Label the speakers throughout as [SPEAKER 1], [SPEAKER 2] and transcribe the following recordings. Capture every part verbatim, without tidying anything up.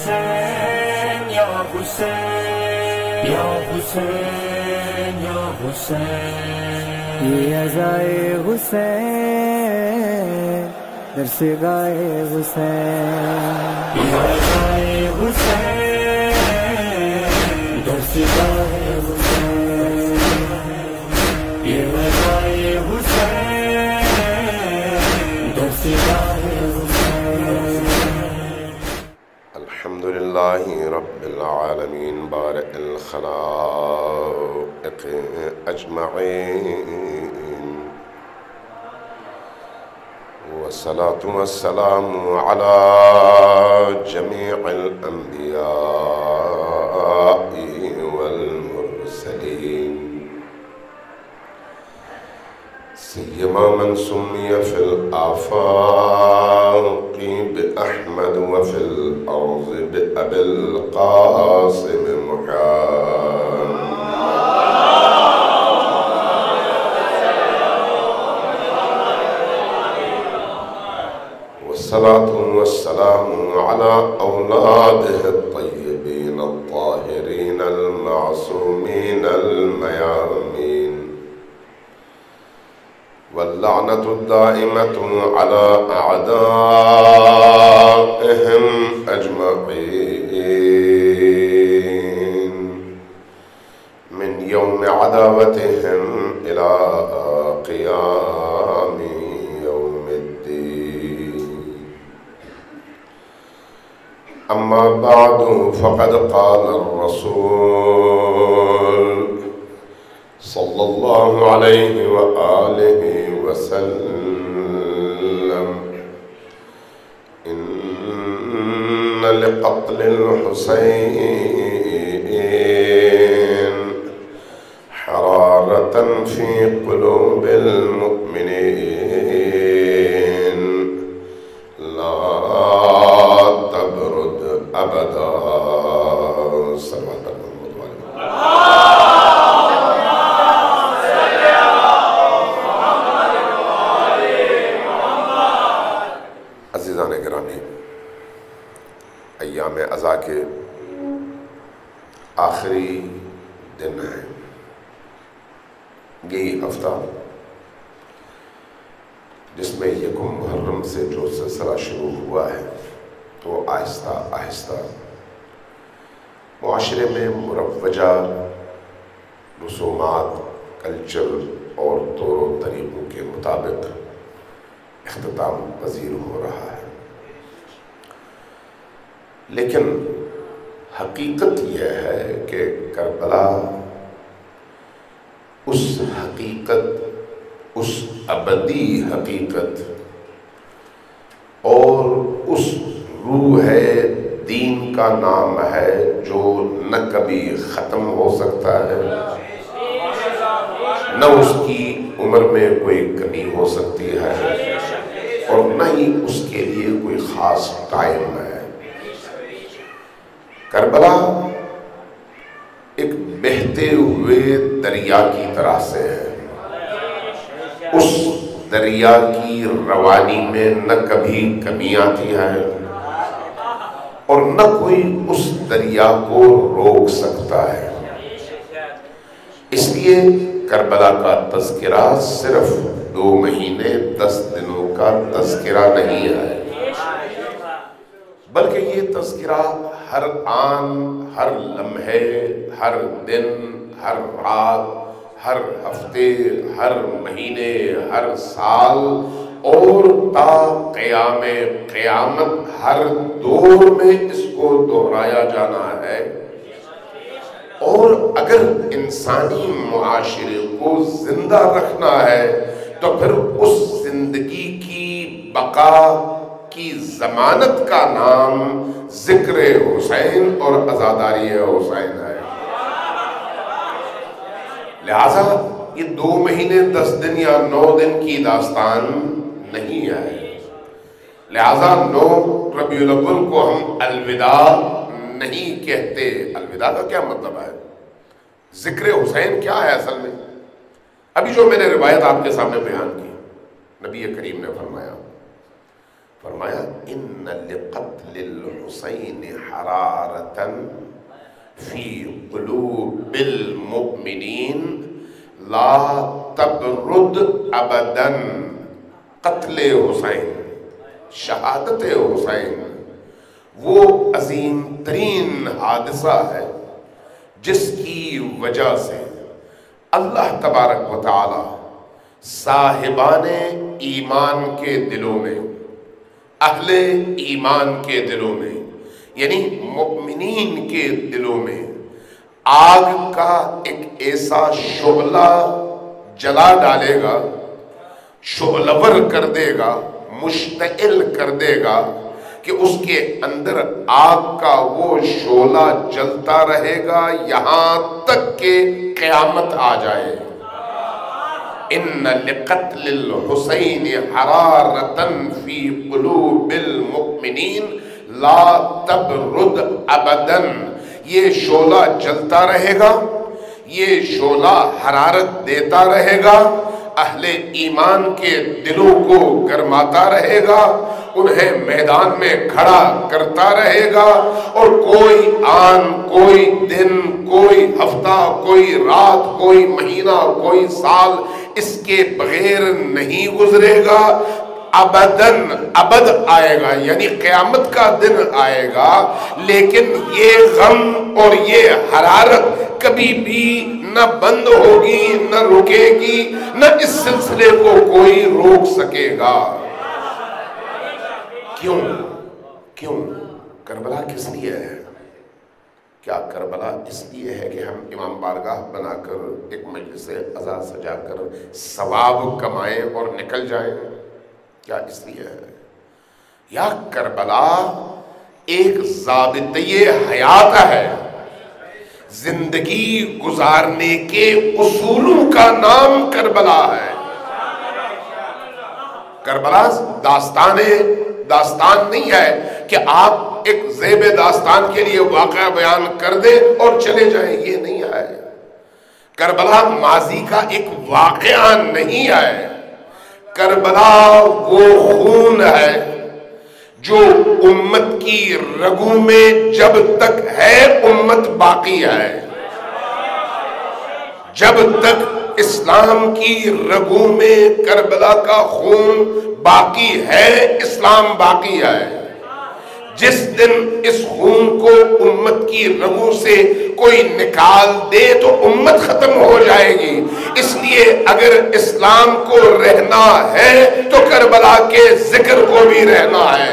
[SPEAKER 1] حسین یا حسین یا حسین یا حسین،
[SPEAKER 2] یہ عزائے حسین در سے گائے حسین،
[SPEAKER 1] یہ عزائے حسین در سے گائے حسین، یہ عزائے حسین در سے گائے حسین۔
[SPEAKER 3] الحمد للہ رب العالمین بارئ الخلائق اجمعین، والصلاة والسلام على جميع الأنبياء والمرسلين، سيما من سمي في الآفاق بأحمد وفي الأرض بأبي القاسم محمد، والصلاة والسلام على أولاده الطيبين الطاهرين المعصومين الميامين، واللعنة الدائمة على أعدائهم أجمعين من يوم عداوتهم إلى قيام يوم الدين. أما بعد، فقد قال الرسول صلى الله عليه وآله وسلم: إن لقتل الحسين حرارة في قلوب المؤمنين لا تبرد أبدا. صلوات محمد وعلى عزیزان گرامی، ایام عزا کے آخری دن ہیں۔ یہی ہفتہ جس میں یکم محرم سے جو سلسلہ شروع ہوا ہے، تو آہستہ آہستہ معاشرے میں مروجہ رسومات، کلچر اور طور و طریقوں کے مطابق اختتام پذیر ہو رہا ہے، لیکن حقیقت یہ ہے کہ کربلا اس حقیقت، اس ابدی حقیقت اور اس روح دین کا نام ہے جو نہ کبھی ختم ہو سکتا ہے، نہ اس کی عمر میں کوئی کمی ہو سکتی ہے، اور نہ ہی اس کے لیے کوئی خاص ٹائم ہے۔ کربلا ایک بہتے ہوئے دریا کی طرح سے ہے، اس دریا کی روانی میں نہ کبھی کمی آتی ہے اور نہ کوئی اس دریا کو روک سکتا ہے۔ اس لیے کربلا کا تذکرہ صرف دو مہینے دس دنوں کا تذکرہ نہیں ہے، بلکہ یہ تذکرہ ہر آن، ہر لمحے، ہر دن، ہر رات، ہر ہفتے، ہر مہینے، ہر سال اور تا قیام قیامت ہر دور میں اس کو دہرایا جانا ہے۔ اور اگر انسانی معاشرے کو زندہ رکھنا ہے تو پھر اس زندگی کی بقا کی ضمانت کا نام ذکر حسین اور عزاداری حسین ہے۔ لہذا یہ دو مہینے دس دن یا نو دن کی داستان نہیں ہے، لہذا نو ربیع الاول کو ہم الوداع نہیں کہتے۔ الوداع کا کیا مطلب ہے؟ ذکر حسین کیا ہے اصل میں؟ ابھی جو میں نے روایت آپ کے سامنے بیان کی، نبی کریم نے فرمایا فرمایا ان لقتل الحسین حرارتن فی قلوب المؤمنین لا تبرد ابدا. قتل حسین، شہادت حسین وہ عظیم ترین حادثہ ہے جس کی وجہ سے اللہ تبارک و تعالی صاحبان ایمان کے دلوں میں، اہل ایمان کے دلوں میں، یعنی مؤمنین کے دلوں میں آگ کا ایک ایسا شعلہ جلا ڈالے گا، شعلور کر دے گا، مشتعل کر دے گا کہ اس کے اندر آگ کا وہ شعلہ جلتا رہے گا یہاں تک کہ قیامت آ جائے. ان لقتل الحسین حرارتن فی قلوب المؤمنین لا تبرد ابداً. یہ شعلہ جلتا رہے گا، یہ شعلہ حرارت دیتا رہے گا، اہل ایمان کے دلوں کو گرماتا رہے گا، انہیں میدان میں کھڑا کرتا رہے گا، اور کوئی آن، کوئی دن، کوئی ہفتہ، کوئی رات، کوئی مہینہ، کوئی سال اس کے بغیر نہیں گزرے گا. ابداً، ابد آئے گا یعنی قیامت کا دن آئے گا، لیکن یہ غم اور یہ حرارت کبھی بھی نہ بند ہوگی، نہ رکے گی، نہ اس سلسلے کو کوئی روک سکے گا. کیوں کیوں کربلا کس لیے ہے؟ کیا کربلا اس لیے ہے کہ ہم امام بارگاہ بنا کر ایک مجلس عزا سجا کر ثواب کمائیں اور نکل جائیں؟ کیا اس لیے ہے؟ یا کربلا ایک ضابطۂ حیات ہے، زندگی گزارنے کے اصولوں کا نام کربلا ہے. کربلا داستان داستان نہیں ہے کہ آپ ایک زیب داستان کے لیے واقعہ بیان کر دیں اور چلے جائیں، یہ نہیں ہے. کربلا ماضی کا ایک واقعہ نہیں ہے. کربلا وہ خون ہے جو امت کی رگوں میں جب تک ہے امت باقی ہے. جب تک اسلام کی رگوں میں کربلا کا خون باقی ہے اسلام باقی ہے. جس دن اس خون کو امت کی رگوں سے کوئی نکال دے تو امت ختم ہو جائے گی. اس لیے اگر اسلام کو رہنا ہے تو کربلا کے ذکر کو بھی رہنا ہے.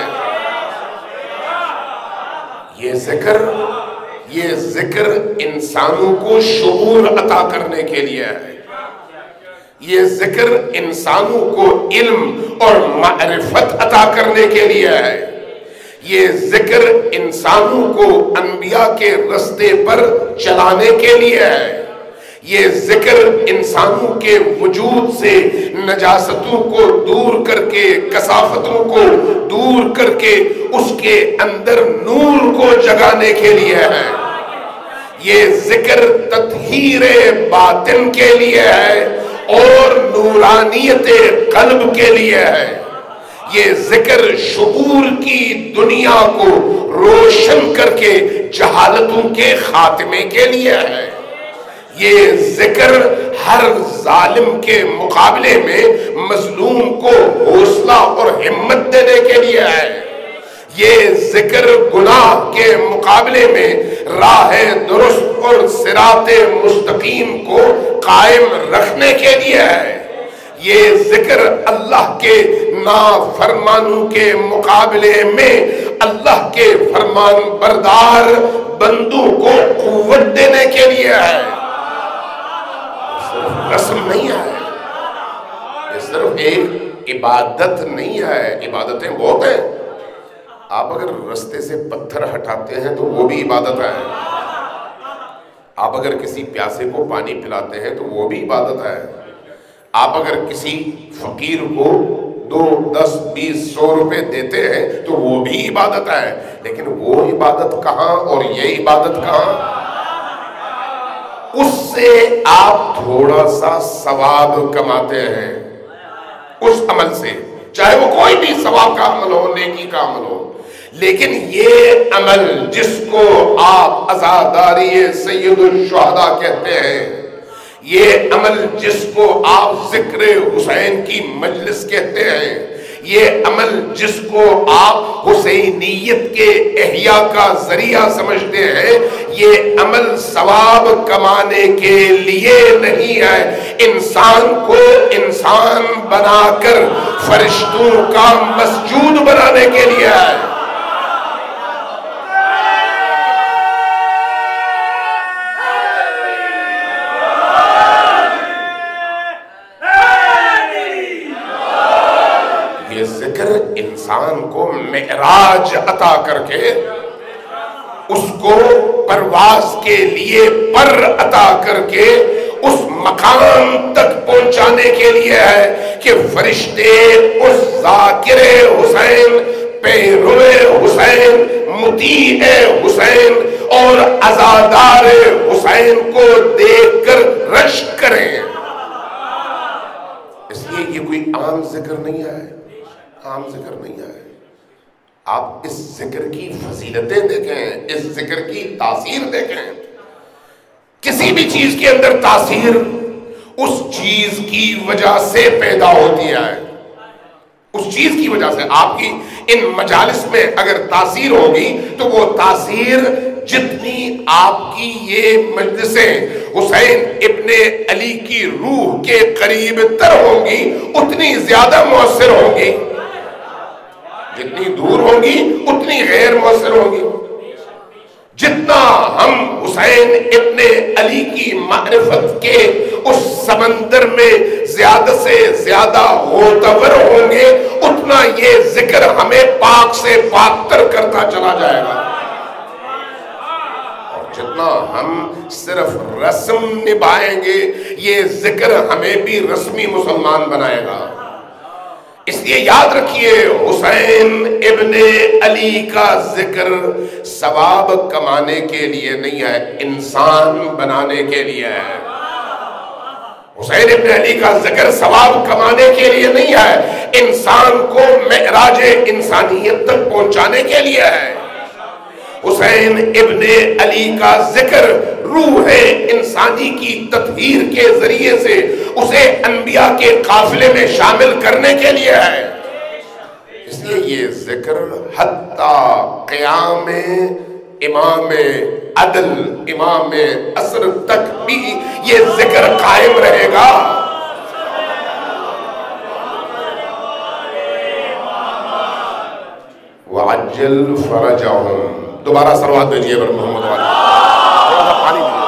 [SPEAKER 3] یہ ذکر یہ ذکر انسانوں کو شعور عطا کرنے کے لیے ہے. یہ ذکر انسانوں کو علم اور معرفت عطا کرنے کے لیے ہے. یہ ذکر انسانوں کو انبیاء کے رستے پر چلانے کے لیے ہے. یہ ذکر انسانوں کے وجود سے نجاستوں کو دور کر کے، کثافتوں کو دور کر کے اس کے اندر نور کو جگانے کے لیے ہے. یہ ذکر تطہیر باطن کے لیے ہے اور نورانیت قلب کے لیے ہے. یہ ذکر شعور کی دنیا کو روشن کر کے جہالتوں کے خاتمے کے لیے ہے. یہ ذکر ہر ظالم کے مقابلے میں مظلوم کو حوصلہ اور ہمت دینے کے لیے ہے. یہ ذکر گناہ کے مقابلے میں راہ درست اور صراط مستقیم کو قائم رکھنے کے لیے ہے. یہ ذکر اللہ کے نافرمانوں کے مقابلے میں اللہ کے فرمان بردار بندوں کو قوت دینے کے لیے ہے. صرف رسم نہیں ہے، یہ صرف ایک عبادت نہیں ہے. عبادتیں بہت ہیں. آپ اگر رستے سے پتھر ہٹاتے ہیں تو وہ بھی عبادت ہے. آپ اگر کسی پیاسے کو پانی پلاتے ہیں تو وہ بھی عبادت ہے. آپ اگر کسی فقیر کو دو دس بیس سو روپے دیتے ہیں تو وہ بھی عبادت ہے. لیکن وہ عبادت کہاں اور یہ عبادت کہاں؟ اس سے آپ تھوڑا سا ثواب کماتے ہیں اس عمل سے، چاہے وہ کوئی بھی ثواب کا عمل ہو، نیکی کا عمل ہو. لیکن یہ عمل جس کو آپ عزاداری سید الشہداء کہتے ہیں، یہ عمل جس کو آپ ذکر حسین کی مجلس کہتے ہیں، یہ عمل جس کو آپ حسینیت کے احیاء کا ذریعہ سمجھتے ہیں، یہ عمل ثواب کمانے کے لیے نہیں ہے، انسان کو انسان بنا کر فرشتوں کا مسجود بنانے کے لیے ہے. انسان کو معراج عطا کر کے اس کو پرواز کے لیے پر عطا کر کے اس مقام تک پہنچانے کے لیے ہے کہ فرشتے اس ذاکر حسین، پیرو حسین، مطیع حسین اور عزادار حسین کو دیکھ کر رشک کریں. اس لیے یہ کوئی عام ذکر نہیں ہے، عام ذکر نہیں ہے. آپ اس ذکر کی فضیلتیں دیکھیں، اس ذکر کی تاثیر دیکھیں. کسی بھی چیز کے اندر تاثیر اس چیز کی وجہ سے پیدا ہوتی ہے، اس چیز کی وجہ سے. آپ کی ان مجالس میں اگر تاثیر ہوگی تو وہ تاثیر جتنی آپ کی یہ مجلسیں حسین ابن علی کی روح کے قریب تر ہوں گی اتنی زیادہ مؤثر ہوں گی، جتنی دور ہوں گی اتنی غیر مؤثر ہوں گی. جتنا ہم حسین ابن علی کی معرفت کے اس سمندر میں زیادہ سے زیادہ غوطور ہوں گے اتنا یہ ذکر ہمیں پاک سے پاک تر کرتا چلا جائے گا. اور جتنا ہم صرف رسم نبھائیں گے یہ ذکر ہمیں بھی رسمی مسلمان بنائے گا. اس لیے یاد رکھیے حسین ابن علی کا ذکر ثواب کمانے کے لیے نہیں ہے، انسان بنانے کے لیے ہے. حسین ابن علی کا ذکر ثواب کمانے کے لیے نہیں ہے، انسان کو معراج انسانیت تک پہنچانے کے لیے ہے. حسین ابن علی کا ذکر روح انسانی کی تطہیر کے ذریعے سے اسے انبیاء کے قافلے میں شامل کرنے کے لیے ہے. اس لیے یہ ذکر حتی قیام امام عدل امام عصر تک بھی یہ ذکر قائم رہے گا. وعجل فرجہم. دوبارہ سلوات بھیجیے بر محمد والی. تھوڑا سا پانی دیجیے.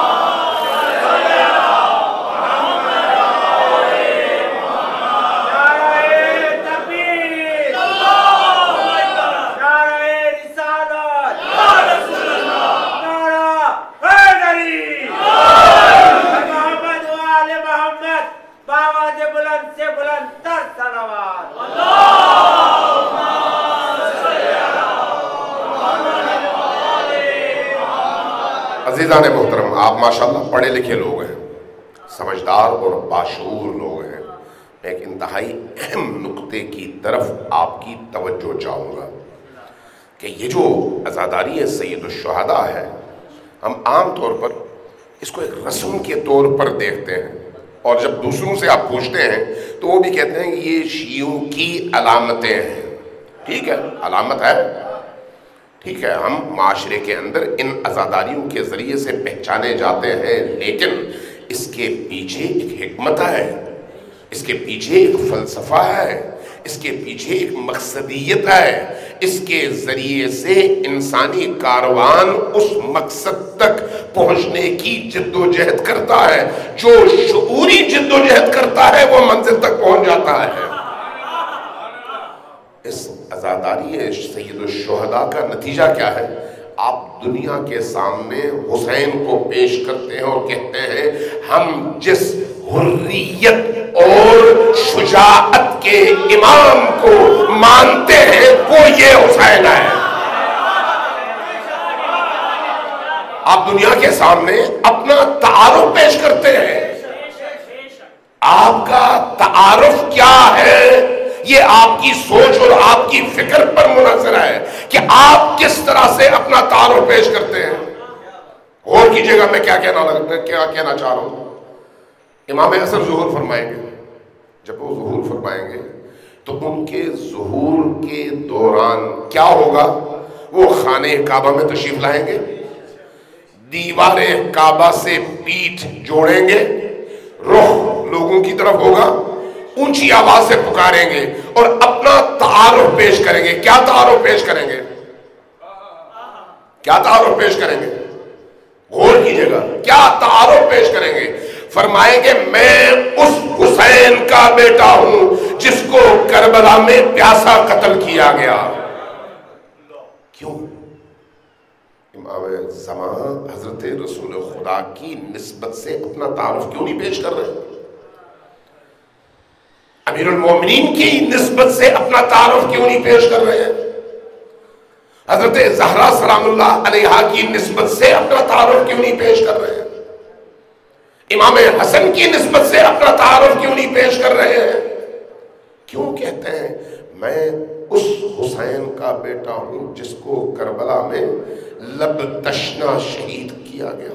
[SPEAKER 3] عزیزان محترم، آپ ماشاءاللہ پڑھے لکھے لوگ ہیں، سمجھدار اور باشعور لوگ ہیں. میں ایک انتہائی اہم نقطے کی طرف آپ کی توجہ چاہوں گا کہ یہ جو عزاداری سید الشہداء ہے، ہم عام طور پر اس کو ایک رسم کے طور پر دیکھتے ہیں، اور جب دوسروں سے آپ پوچھتے ہیں تو وہ بھی کہتے ہیں کہ یہ شیعوں کی علامتیں ہیں. ٹھیک ہے، علامت ہے، ٹھیک ہے، ہم معاشرے کے اندر ان عزاداریوں کے ذریعے سے پہچانے جاتے ہیں، لیکن اس کے پیچھے ایک حکمت ہے، اس کے پیچھے ایک فلسفہ ہے، اس کے پیچھے ایک مقصدیت ہے. اس کے ذریعے سے انسانی کاروان اس مقصد تک پہنچنے کی جد و جہد کرتا ہے. جو شعوری جد و جہد کرتا ہے وہ منزل تک پہنچ جاتا ہے. اس عزاداری سید الشہداء کا نتیجہ کیا ہے؟ آپ دنیا کے سامنے حسین کو پیش کرتے ہیں اور کہتے ہیں ہم جس حریت اور شجاعت کے امام کو مانتے ہیں وہ یہ حسین ہے. آپ دنیا کے سامنے اپنا تعارف پیش کرتے ہیں. آپ کا تعارف کیا ہے یہ آپ کی سوچ اور آپ کی فکر پر منحصر ہے کہ آپ کس طرح سے اپنا تعارف پیش کرتے ہیں. غور کیجئے گا میں کیا کہنا لگتا ہے کیا کہنا چاہ رہا ہوں. امام عصر ظہور فرمائیں گے. جب وہ ظہور فرمائیں گے تو ان کے ظہور کے دوران کیا ہوگا؟ وہ خانہ کعبہ میں تشریف لائیں گے, دیوار کعبہ سے پیٹھ جوڑیں گے, رخ لوگوں کی طرف ہوگا, اونچی آواز سے پکاریں گے اور اپنا تعارف پیش کریں گے. کیا تعارف پیش کریں گے؟ کیا تعارف پیش کریں گے؟ غور کیجئے گا. کیا تعارف پیش کریں گے؟ فرمائیں گے میں اس حسین کا بیٹا ہوں جس کو کربلا میں پیاسا قتل کیا گیا. کیوں؟ امام زمان حضرت رسول خدا کی نسبت سے اپنا تعارف کیوں نہیں پیش کر رہے؟ امیر المومنین کی نسبت سے اپنا تعارف کیوں نہیں پیش کر رہے ہیں؟ حضرت زہرا سلام اللہ علیہا کی نسبت سے اپنا تعارف کیوں نہیں پیش کر رہے ہیں؟ امام حسن کی نسبت سے اپنا تعارف کیوں نہیں پیش کر رہے ہیں؟ کیوں کہتے ہیں میں اس حسین کا بیٹا ہوں جس کو کربلا میں لب تشنا شہید کیا گیا.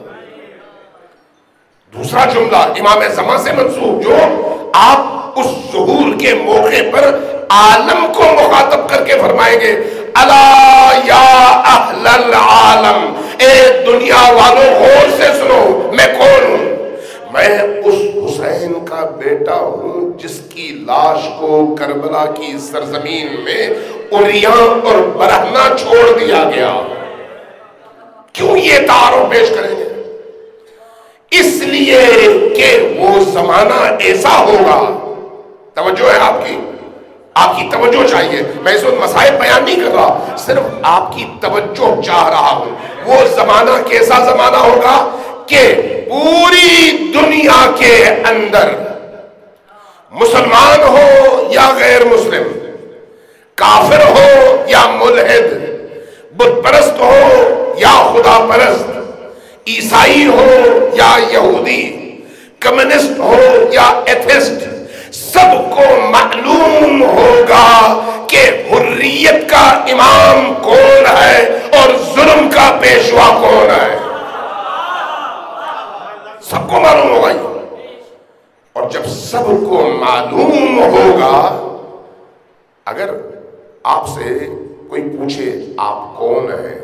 [SPEAKER 3] دوسرا جملہ امام زمان سے منسوب جو آپ اس ظہور کے موقع پر عالم کو مخاطب کر کے فرمائیں گے الا یا اہل العالم, اے دنیا والوں غور سے سنو میں کون ہوں. میں اس حسین کا بیٹا ہوں جس کی لاش کو کربلا کی سرزمین میں عریاں اور برہنہ چھوڑ دیا گیا. کیوں یہ تعارف پیش کریں گے؟ اس لیے کہ وہ زمانہ ایسا ہوگا. توجہ ہے آپ کی آپ کی توجہ چاہیے. میں اس وقت مسائل بیان نہیں کر رہا, صرف آپ کی توجہ چاہ رہا ہوں. وہ زمانہ کیسا زمانہ ہوگا کہ پوری دنیا کے اندر مسلمان ہو یا غیر مسلم, کافر ہو یا ملحد, بت پرست ہو یا خدا پرست, عیسائی ہو یا یہودی, کمیونسٹ ہو یا ایتھسٹ, سب کو معلوم ہوگا کہ حریت کا امام کون ہے اور ظلم کا پیشوا کون ہے. سب کو معلوم ہوگا یہ. اور جب سب کو معلوم ہوگا, اگر آپ سے کوئی پوچھے آپ کون ہیں,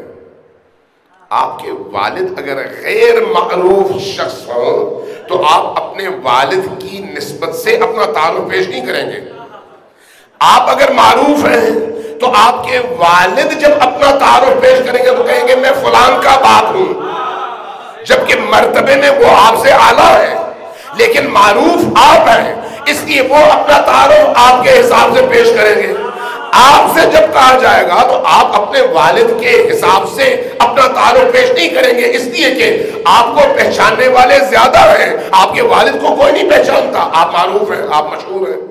[SPEAKER 3] آپ کے والد اگر غیر معروف شخص ہوں تو آپ اپنے والد کی نسبت سے اپنا تعارف پیش نہیں کریں گے. آپ اگر معروف ہیں تو آپ کے والد جب اپنا تعارف پیش کریں گے تو کہیں گے میں فلان کا باپ ہوں, جبکہ مرتبے میں وہ آپ سے اعلیٰ ہے لیکن معروف آپ ہیں, اس لیے وہ اپنا تعارف آپ کے حساب سے پیش کریں گے. آپ سے جب کہا جائے گا تو آپ اپنے والد کے حساب سے اپنا تعارف پیش نہیں کریں گے, اس لیے کہ آپ کو پہچاننے والے زیادہ ہیں, آپ کے والد کو کوئی نہیں پہچانتا, آپ معروف ہیں, آپ مشہور ہیں.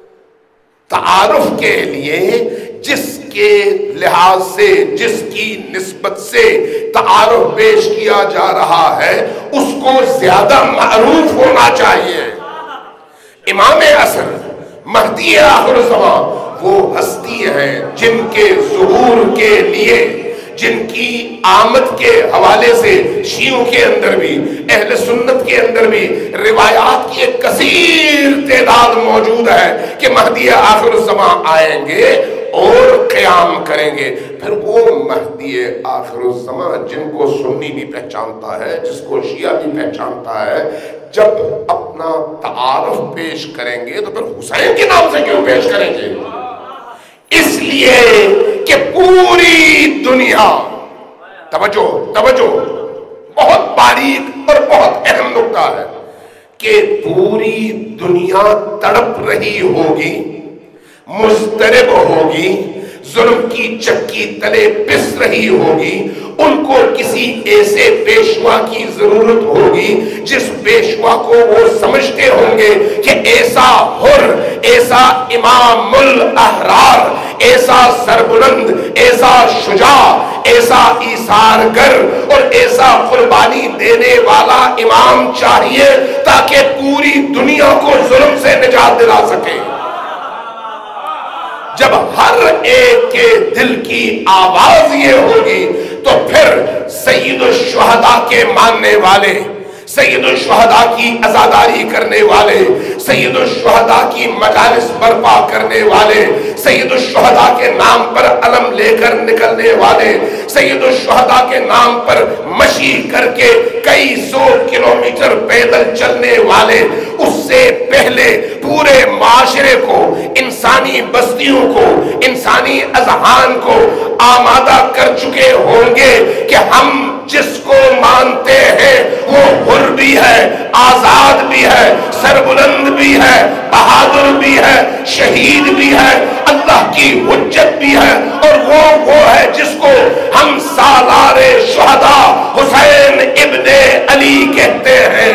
[SPEAKER 3] تعارف کے لیے جس کے لحاظ سے جس کی نسبت سے تعارف پیش کیا جا رہا ہے اس کو زیادہ معروف ہونا چاہیے. امام عصر مہدی آخر الزمان وہ ہستی ہیں جن کے ظہور کے لیے, جن کی آمد کے حوالے سے شیعوں کے اندر بھی اہل سنت کے اندر بھی روایات کی ایک کثیر تعداد موجود ہے کہ مہدی آخر الزمان آئیں گے اور قیام کریں گے. پھر وہ مہدی آخر الزمان جن کو سنی بھی پہچانتا ہے, جس کو شیعہ بھی پہچانتا ہے, جب اپنا تعارف پیش کریں گے تو پھر حسین کے نام سے کیوں پیش کریں گے؟ اس لیے کہ پوری دنیا, توجہ توجہ بہت باریک اور بہت اہم نکتہ ہے, کہ پوری دنیا تڑپ رہی ہوگی, مضطرب ہوگی, ظلم کی چکی تلے پس رہی ہوگی. ان کو کسی ایسے پیشوا کی ضرورت ہوگی جس پیشوا کو وہ سمجھتے ہوں گے کہ ایسا حر, ایسا امام الاحرار, ایسا سربلند, ایسا شجاع, ایسا ایثارگر اور ایسا قربانی دینے والا امام چاہیے تاکہ پوری دنیا کو ظلم سے نجات دلا سکے. جب ہر ایک کے دل کی آواز یہ ہوگی تو پھر سید الشہداء کے ماننے والے، سید الشہداء کی عزاداری کرنے والے، سید الشہداء کی مجالس برپا کرنے والے، سید الشہداء کے نام پر علم لے کر نکلنے والے، سید الشہداء کے نام پر مشی کر کے کئی سو کلومیٹر پیدل چلنے والے، اس سے پہلے پورے معاشرے کو، انسانی بستیوں کو، انسانی اذہان کو آمادہ کر چکے ہوں گے کہ ہم جس کو مانتے ہیں وہ حر بھی ہے، آزاد بھی ہے، سربلند بھی ہے، بہادر بھی ہے، شہید بھی ہے، اللہ کی حجت بھی ہے، اور وہ وہ ہے جس کو ہم سالار شہداء حسین ابن علی کہتے ہیں۔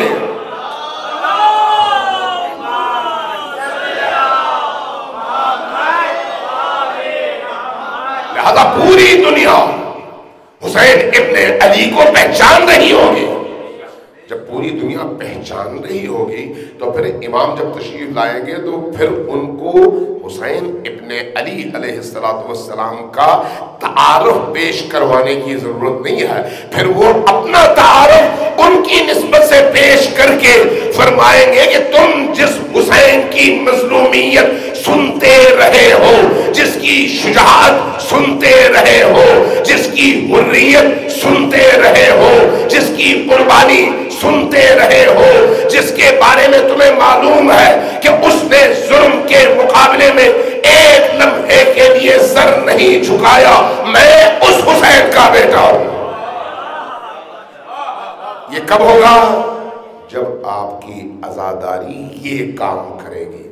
[SPEAKER 3] لہذا پوری دنیا حسین ابن علی کو پہچان رہی ہوگی۔ جب پوری دنیا پہچان رہی ہوگی تو پھر امام جب تشریف لائیں گے تو پھر ان کو حسین ابن علی علیہ السلام کا تعارف پیش کروانے کی ضرورت نہیں ہے، پھر وہ اپنا تعارف ان کی نسبت سے پیش کر کے فرمائیں گے کہ تم جس حسین کی مظلومیت سنتے رہے ہو، جس کی شجاعت سنتے رہے ہو، جس کی حریت سنتے رہے ہو، جس کی قربانی سنتے رہے ہو، جس کے بارے میں تمہیں معلوم ہے کہ اس نے ظلم کے مقابلے میں ایک لمحے کے لیے سر نہیں جھکایا، میں اس حسین کا بیٹا ہوں۔ یہ کب ہوگا؟ جب آپ کی عزاداری یہ کام کرے گی۔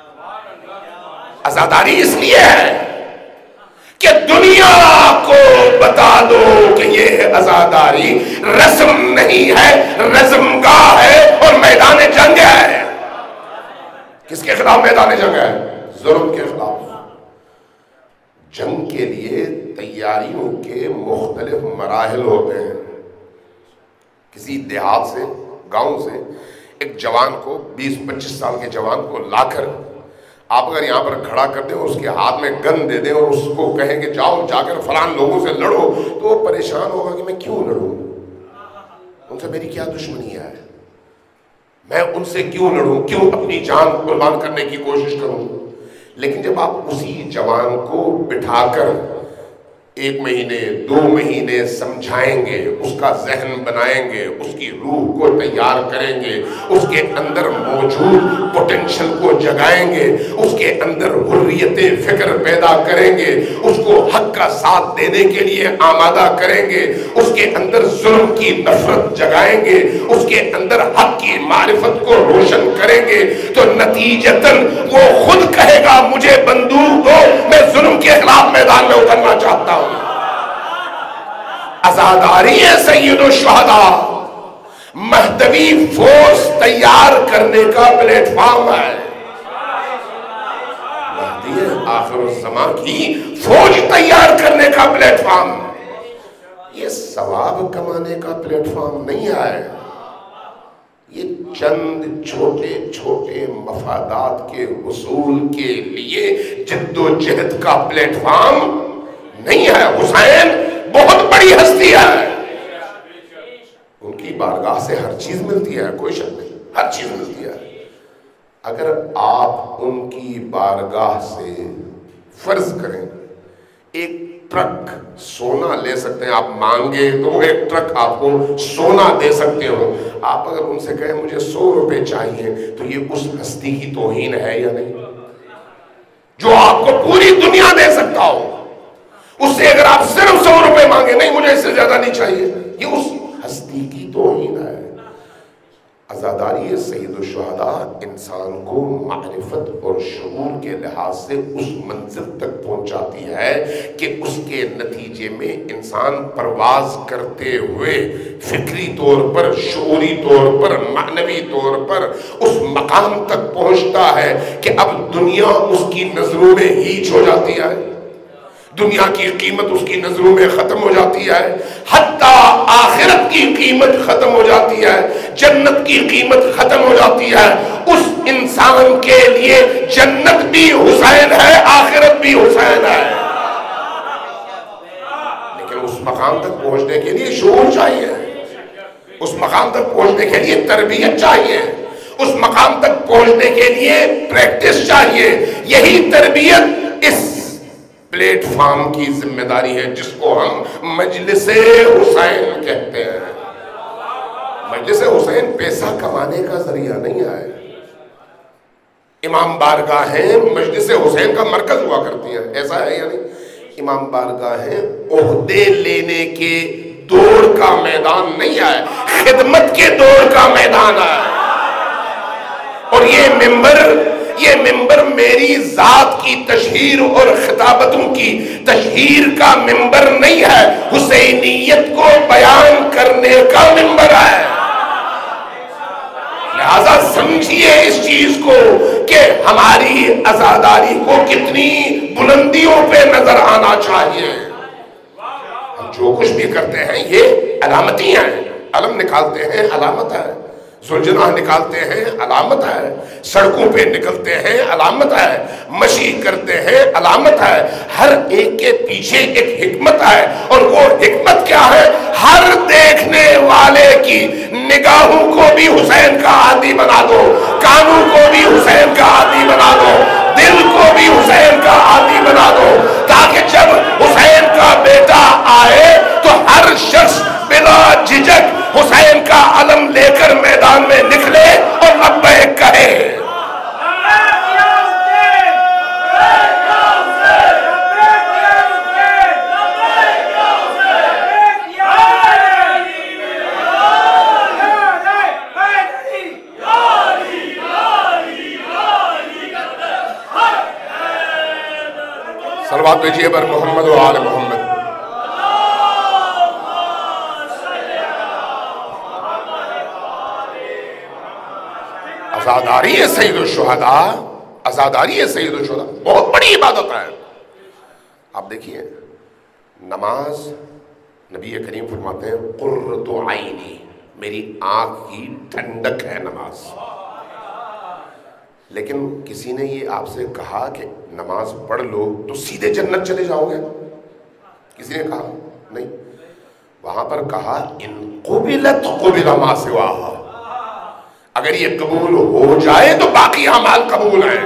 [SPEAKER 3] عزاداری اس لیے ہے کہ دنیا کو بتا دو کہ یہ عزاداری رسم نہیں ہے، رزم گاہ ہے اور میدان جنگ ہے۔ کس کے خلاف میدان جنگ ہے؟ ظلم کے خلاف۔ جنگ کے لیے تیاریوں کے مختلف مراحل ہوتے ہیں۔ کسی دیہات سے، گاؤں سے ایک جوان کو، بیس پچیس سال کے جوان کو لا کر آپ اگر یہاں پر کھڑا کر دیں، اس کے ہاتھ میں گن دے دیں اور اس کو کہیں کہ جاؤ جا کر فلان لوگوں سے لڑو، تو وہ پریشان ہوگا کہ میں کیوں لڑوں، ان سے میری کیا دشمنی ہے، میں ان سے کیوں لڑوں، کیوں اپنی جان قربان کرنے کی کوشش کروں۔ لیکن جب آپ اسی جوان کو بٹھا کر ایک مہینے دو مہینے سمجھائیں گے، اس کا ذہن بنائیں گے، اس کی روح کو تیار کریں گے، اس کے اندر موجود پوٹینشل کو جگائیں گے، اس کے اندر حریت فکر پیدا کریں گے، اس کو حق کا ساتھ دینے کے لیے آمادہ کریں گے، اس کے اندر ظلم کی نفرت جگائیں گے، اس کے اندر حق کی معرفت کو روشن کریں گے، تو نتیجتاً وہ خود کہے گا مجھے بندوق دو، میں ظلم کے خلاف میدان میں اترنا چاہتا ہوں۔ عزاداری ہے سید الشہداء، مہدوی فورس تیار کرنے کا پلیٹ فارم ہے، مہدی آخر الزمان کی فوج تیار کرنے کا پلیٹ فارم، یہ ثواب کمانے کا پلیٹ فارم نہیں ہے، یہ چند چھوٹے چھوٹے مفادات کے حصول کے لیے جد و جہد کا پلیٹ فارم نہیں ہے۔ حسین بہت بڑی ہستی ہے، ان کی بارگاہ سے ہر چیز ملتی ہے، کوئی شک نہیں، ہر چیز ملتی ہے۔ اگر آپ ان کی بارگاہ سے فرض کریں ایک ٹرک سونا لے سکتے ہیں، آپ مانگے تو وہ ایک ٹرک آپ کو سونا دے سکتے ہو، آپ اگر ان سے کہیں مجھے سو روپے چاہیے تو یہ اس ہستی کی توہین ہے یا نہیں؟ جو آپ کو پوری دنیا دے سکتا ہو، اس سے اگر آپ صرف سو روپے مانگے، نہیں مجھے اس سے زیادہ نہیں چاہیے، یہ اس ہستی کی توہین ہے۔ عزاداری سید الشہداء انسان کو معرفت اور شعور کے لحاظ سے اس منزل تک پہنچاتی ہے کہ اس کے نتیجے میں انسان پرواز کرتے ہوئے فکری طور پر، شعوری طور پر، معنوی طور پر اس مقام تک پہنچتا ہے کہ اب دنیا اس کی نظروں میں ہیچ ہو جاتی ہے، دنیا کی قیمت اس کی نظروں میں ختم ہو جاتی ہے، حتیٰ آخرت کی قیمت ختم ہو جاتی ہے، جنت کی قیمت ختم ہو جاتی ہے. اس انسان کے لیے جنت بھی حسین ہے، آخرت بھی حسین ہے. لیکن اس مقام تک پہنچنے کے لیے شعور چاہیے، اس مقام تک پہنچنے کے لیے تربیت چاہیے، اس مقام تک پہنچنے کے لیے پریکٹس چاہیے. یہی تربیت اس پلیٹ فارم کی ذمہ داری ہے جس کو ہم مجلس حسین کہتے ہیں. مجلس حسین پیسہ کمانے کا ذریعہ نہیں ہے. امام بارگاہیں مجلس حسین کا مرکز ہوا کرتی ہیں، ایسا ہے یعنی امام بارگاہیں عہدے لینے کے دوڑ کا میدان نہیں ہے، خدمت کے دوڑ کا میدان ہے. اور یہ ممبر یہ ممبر میری ذات کی تشہیر اور خطابتوں کی تشہیر کا ممبر نہیں ہے، حسینیت کو بیان کرنے کا ممبر ہے. لہذا سمجھیے اس چیز کو کہ ہماری عزاداری کو کتنی بلندیوں پہ نظر آنا چاہیے. ہم جو کچھ بھی کرتے ہیں یہ علامتی ہیں، علم نکالتے ہیں علامت ہے، زلجناح نکالتے ہیں علامت ہے، سڑکوں پہ نکلتے ہیں علامت ہے، مشی کرتے ہیں علامت ہے. ہر ایک کے پیچھے ایک حکمت ہے، اور وہ حکمت کیا ہے؟ ہر دیکھنے والے کی نگاہوں کو بھی حسین کا عادی بنا دو، کانوں کو بھی حسین کا عادی بنا دو، دل کو بھی حسین کا عادی بنا دو، تاکہ جب حسین کا بیٹا آئے تو ہر شخص بلا جھجک حسین کا علم لے کر میدان میں نکلے اور لبیک کہے. صلوات بھیجیے بر محمد و آل محمد. عزاداری ہے سید الشہداء، عزاداری ہے سید الشہداء، بہت بڑی عبادت ہے. آپ دیکھیے نماز، نبی کریم فرماتے ہیں قرۃ عینی، میری آنکھ کی ٹھنڈک ہے نماز. لیکن کسی نے یہ آپ سے کہا کہ نماز پڑھ لو تو سیدھے جنت چلے جاؤ گے؟ کسی نے کہا نہیں. وہاں پر کہا ان قبلت قبل ما سواہا، اگر یہ قبول ہو جائے تو باقی اعمال قبول ہیں،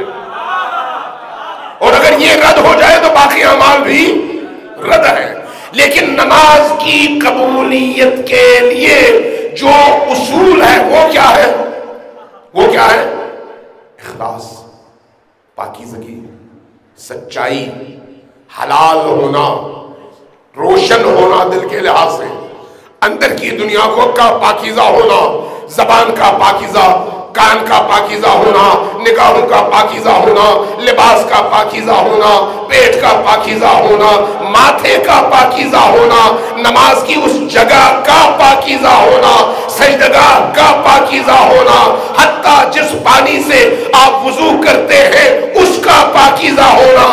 [SPEAKER 3] اور اگر یہ رد ہو جائے تو باقی اعمال بھی رد ہیں. لیکن نماز کی قبولیت کے لیے جو اصول ہے وہ کیا ہے؟ وہ کیا ہے؟ اخلاص، پاکیزگی، سچائی، حلال ہونا، روشن ہونا دل کے لحاظ سے، اندر کی دنیا کو کا پاکیزہ ہونا، زبان کا پاکیزہ، کان کا پاکیزہ ہونا، نگاہوں کا پاکیزہ ہونا، لباس کا پاکیزہ ہونا، پیٹ کا پاکیزہ ہونا، ماتھے کا پاکیزہ ہونا، نماز کی اس جگہ کا پاکیزہ ہونا، سجدگاہ کا پاکیزہ ہونا، حتیٰ جس پانی سے آپ وضو کرتے ہیں اس کا پاکیزہ ہونا.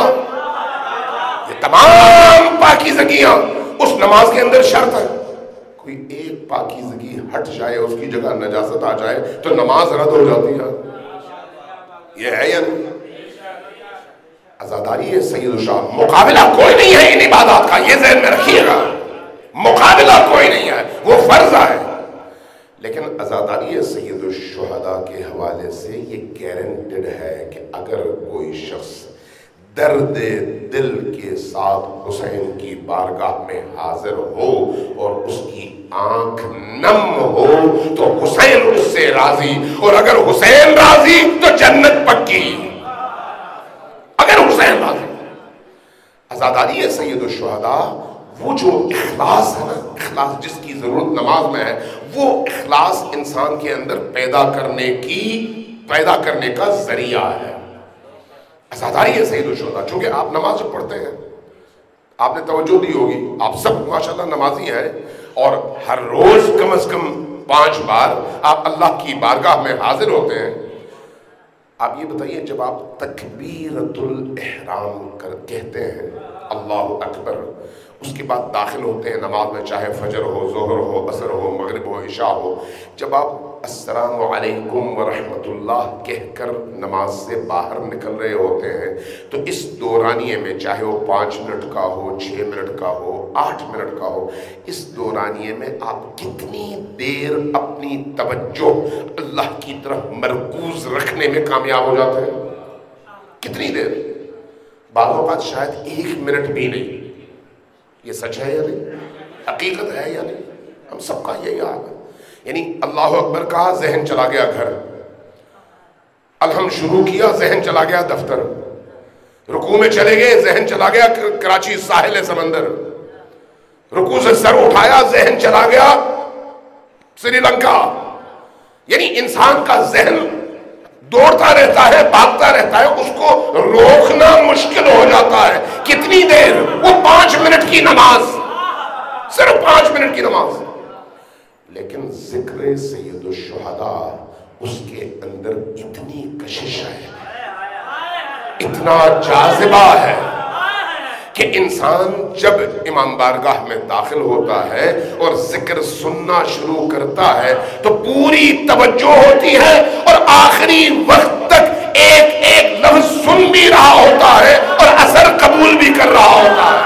[SPEAKER 3] یہ تمام پاکیزگیاں اس نماز کے اندر شرط ہے. کوئی ایک پاکیزگی ہٹ جائے، اس کی جگہ نجاست آ جائے تو نماز رد ہو جاتی ہے. یہ ہے یا نہیں؟ عزاداری ہے سید الشہداء. مقابلہ کوئی نہیں ہے ان عبادات کا، یہ ذہن میں رکھیے گا. مقابلہ کوئی نہیں ہے، وہ فرض ہے. لیکن عزاداری ہے سید الشہداء کے حوالے سے یہ گارنٹڈ ہے کہ اگر کوئی شخص درد دل کے ساتھ حسین کی بارگاہ میں حاضر ہو اور اس کی آنکھ نم ہو تو حسین اس سے راضی، اور اگر حسین راضی تو جنت پکی. اگر حسین راضی. عزاداری ہے سید الشہداء وہ جو اخلاص ہے نا، اخلاص جس کی ضرورت نماز میں ہے، وہ اخلاص انسان کے اندر پیدا کرنے کی پیدا کرنے کا ذریعہ ہے. عزاداری ہے سید الشہداء. چونکہ آپ نماز جب پڑھتے ہیں آپ نے توجہ دی ہوگی، آپ سب ماشاءاللہ نمازی ہیں، اور ہر روز کم از کم پانچ بار آپ اللہ کی بارگاہ میں حاضر ہوتے ہیں. آپ یہ بتائیے جب آپ تکبیرۃ الاحرام کر کہتے ہیں اللہ اکبر، اس کے بعد داخل ہوتے ہیں نماز میں، چاہے فجر ہو، ظہر ہو، عصر ہو، مغرب ہمیشہ ہو، جب آپ السلام علیکم ورحمۃ اللہ کہہ کر نماز سے باہر نکل رہے ہوتے ہیں تو اس دورانیے میں، چاہے وہ پانچ منٹ کا ہو، چھ منٹ کا ہو، آٹھ منٹ کا ہو، اس دورانیے میں آپ کتنی دیر اپنی توجہ اللہ کی طرف مرکوز رکھنے میں کامیاب ہو جاتے ہیں؟ کتنی دیر؟ بعض اوقات شاید ایک منٹ بھی نہیں۔ یہ سچ ہے یا نہیں؟ حقیقت ہے یا نہیں؟ ہم سب کا یہی حال ہے۔ یعنی اللہ اکبر کہا، ذہن چلا گیا گھر، الحمد شروع کیا، ذہن چلا گیا دفتر، رکوع میں چلے گئے، ذہن چلا گیا کراچی ساحل سمندر، رکوع سے سر اٹھایا، ذہن چلا گیا سری لنکا۔ یعنی انسان کا ذہن دوڑتا رہتا ہے، بھاگتا رہتا ہے، اس کو روکنا مشکل ہو جاتا ہے۔ کتنی دیر؟ وہ پانچ منٹ کی نماز، صرف پانچ منٹ کی نماز، لیکن ذکر سید الشہداء اس کے اندر اتنی کشش ہے، اتنا جاذبہ ہے کہ انسان جب امام بارگاہ میں داخل ہوتا ہے اور ذکر سننا شروع کرتا ہے تو پوری توجہ ہوتی ہے اور آخری وقت تک ایک ایک لفظ سن بھی رہا ہوتا ہے اور اثر قبول بھی کر رہا ہوتا ہے۔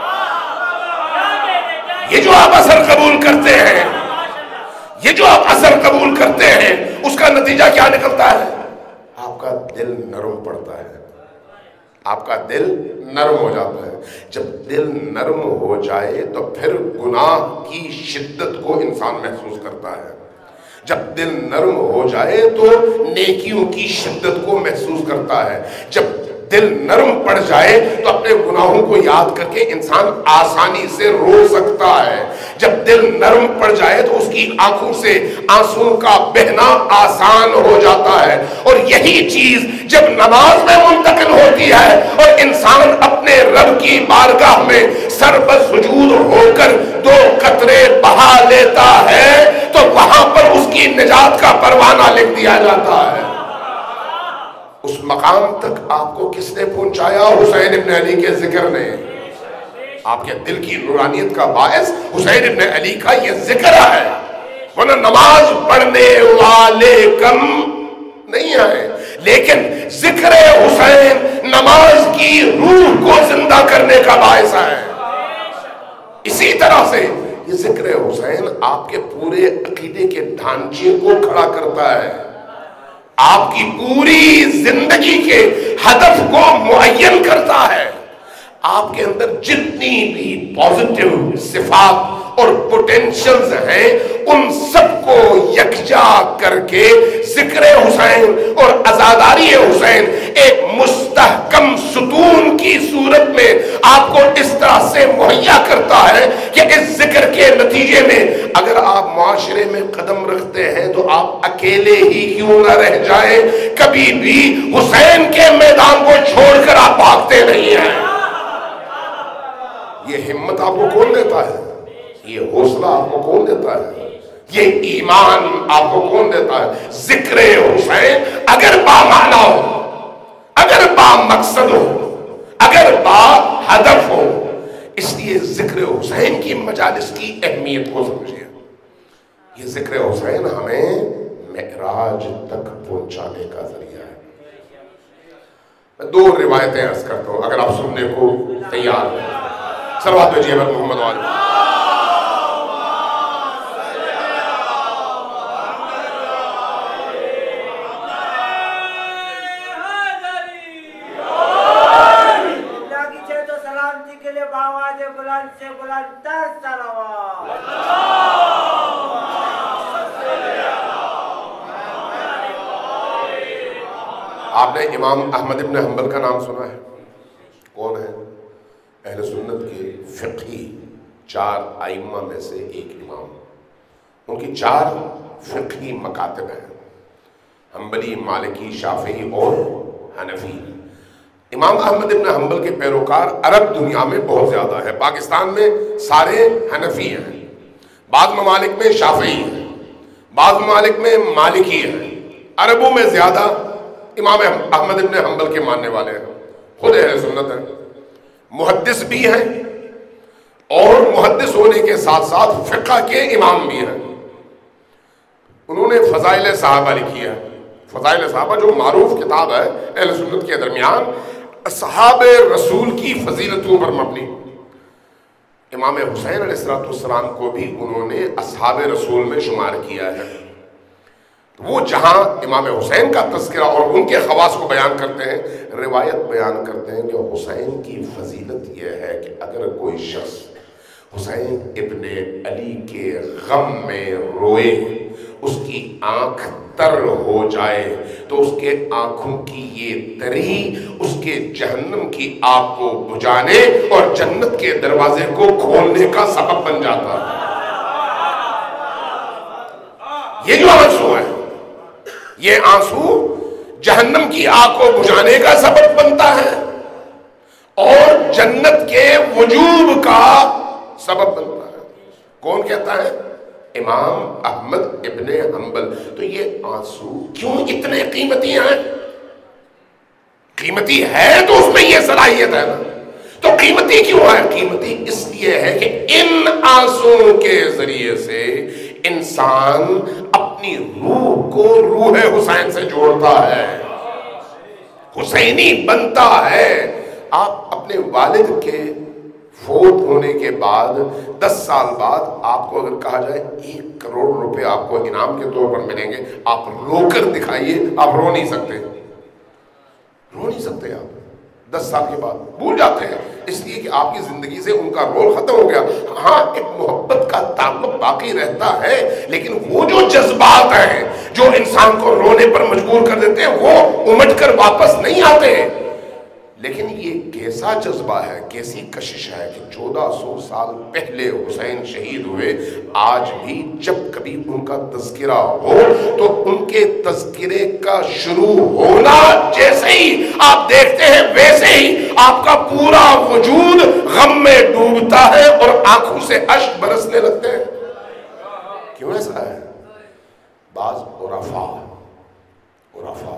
[SPEAKER 3] یہ جو آپ اثر قبول کرتے ہیں، یہ جو آپ اثر قبول کرتے ہیں، اس کا نتیجہ کیا نکلتا ہے؟ آپ کا دل نرم پڑتا ہے، آپ کا دل نرم ہو جاتا ہے۔ جب دل نرم ہو جائے تو پھر گناہ کی شدت کو انسان محسوس کرتا ہے، جب دل نرم ہو جائے تو نیکیوں کی شدت کو محسوس کرتا ہے، جب دل نرم پڑ جائے تو اپنے گناہوں کو یاد کر کے انسان آسانی سے رو سکتا ہے، جب دل نرم پڑ جائے تو اس کی آنکھوں سے آنسوں کا بہنا آسان ہو جاتا ہے۔ اور یہی چیز جب نماز میں منتقل ہوتی ہے اور انسان اپنے رب کی بارگاہ میں سر بسجود ہو کر دو قطرے بہا لیتا ہے تو وہاں پر اس کی نجات کا پروانہ لکھ دیا جاتا ہے۔ اس مقام تک آپ کو کس نے پہنچایا؟ حسین ابن علی کے ذکر نے۔ آپ کے دل کی نورانیت کا باعث حسین ابن علی کا یہ ذکر ہے، ورنہ نماز پڑھنے والے کم نہیں آئے، لیکن ذکر حسین نماز کی روح کو زندہ کرنے کا باعث ہے۔ اسی طرح سے یہ ذکر حسین آپ کے پورے عقیدے کے ڈھانچے کو کھڑا کرتا ہے، آپ کی پوری زندگی کے ہدف کو معین کرتا ہے۔ آپ کے اندر جتنی بھی پازیٹیو صفات اور پوٹینشلز ہیں ان سب کو یکجا کر کے ذکر حسین اور عزاداری حسین ایک مستحکم ستون کی صورت میں آپ کو اس طرح سے مہیا کرتا ہے کہ اس ذکر کے نتیجے میں اگر آپ معاشرے میں قدم رکھتے ہیں تو آپ اکیلے ہی کیوں نہ رہ جائیں، کبھی بھی حسین کے میدان کو چھوڑ کر آپ بھاگتے نہیں ہیں۔ یہ ہمت آپ کو کون دیتا ہے؟ یہ حوصلہ آپ کو کون دیتا ہے؟ یہ ایمان آپ کو کون دیتا ہے؟ ذکر حسین اگر با معنی ہو، اگر با مقصد ہو، اگر با ہدف ہو، اس لیے ذکر حسین کی مجالس کی اہمیت کو سمجھیے۔ یہ ذکر حسین ہمیں معراج تک پہنچانے کا ذریعہ ہے۔ میں دو روایتیں عرض کرتا ہوں، اگر آپ سننے کو تیار ہیں۔ صلوات بھیجیے بر محمد وآلہ۔ آپ نے امام احمد ابن حنبل کا نام سنا ہے؟ کون ہے؟ اہل سنت کے فقہی چار ائمہ میں سے ایک امام، ان کی چار فقہی مکاتب ہیں، حنبلی، مالکی، شافعی اور حنفی۔ امام احمد ابن حنبل کے پیروکار عرب دنیا میں بہت زیادہ ہے، پاکستان میں سارے حنفی ہیں، بعض ممالک میں شافعی ہیں، بعض ممالک میں مالکی ہیں، عربوں میں زیادہ امام احمد ابن حنبل کے ماننے والے ہیں، خود اہل سنت ہیں، محدث بھی ہیں اور محدث ہونے کے ساتھ ساتھ فقہ کے امام بھی ہیں۔ انہوں نے فضائل صحابہ لکھی ہے. فضائل صحابہ جو معروف کتاب ہے اہل سنت کے درمیان اصحاب رسول کی فضیلتوں پر مبنی. امام حسین علیہ السلام کو بھی انہوں نے اصحاب رسول میں شمار کیا ہے. وہ جہاں امام حسین کا تذکرہ اور ان کے خواص کو بیان کرتے ہیں، روایت بیان کرتے ہیں کہ حسین کی فضیلت یہ ہے کہ اگر کوئی شخص حسین ابن علی کے غم میں روئے، اس کی آنکھ تر ہو جائے تو اس کے آنکھوں کی یہ تری اس کے جہنم کی آگ کو بجھانے اور جنت کے دروازے کو کھولنے کا سبب بن جاتا ہے. یہ جو آنسو ہے، یہ آنسو جہنم کی آگ کو بجھانے کا سبب بنتا ہے اور جنت کے وجوب کا سبب بنتا ہے. کون کہتا ہے؟ امام احمد ابن حنبل. تو یہ آنسو کیوں اتنے قیمتی ہیں؟ قیمتی ہے تو اس میں یہ صلاحیت ہے نا. تو قیمتی کیوں ہے؟ قیمتی اس لیے ہے کہ ان آنسو کے ذریعے سے انسان اپنی روح کو روح حسین سے جوڑتا ہے، حسینی بنتا ہے. آپ اپنے والد کے فوت ہونے کے بعد دس سال بعد آپ کو اگر کہا جائے ایک کروڑ روپے آپ کو انعام کے طور پر ملیں گے، آپ رو کر دکھائیے. آپ رو نہیں سکتے، رو نہیں سکتے. آپ دس سال کے بعد بھول جاتے ہیں اس لیے کہ آپ کی زندگی سے ان کا رول ختم ہو گیا. ہاں ایک محبت کا تعلق باقی رہتا ہے، لیکن وہ جو جذبات ہیں جو انسان کو رونے پر مجبور کر دیتے ہیں وہ امٹ کر واپس نہیں آتے. لیکن یہ کیسا جذبہ ہے، کیسی کشش ہے کہ چودہ سو سال پہلے حسین شہید ہوئے، آج بھی جب کبھی ان کا تذکرہ ہو تو ان کے تذکرے کا شروع ہونا جیسے ہی آپ دیکھتے ہیں ویسے ہی آپ کا پورا وجود غم میں ڈوبتا ہے اور آنکھوں سے اشک برسنے لگتے ہیں. کیوں ایسا ہے؟ بعض عرفاء عرفاء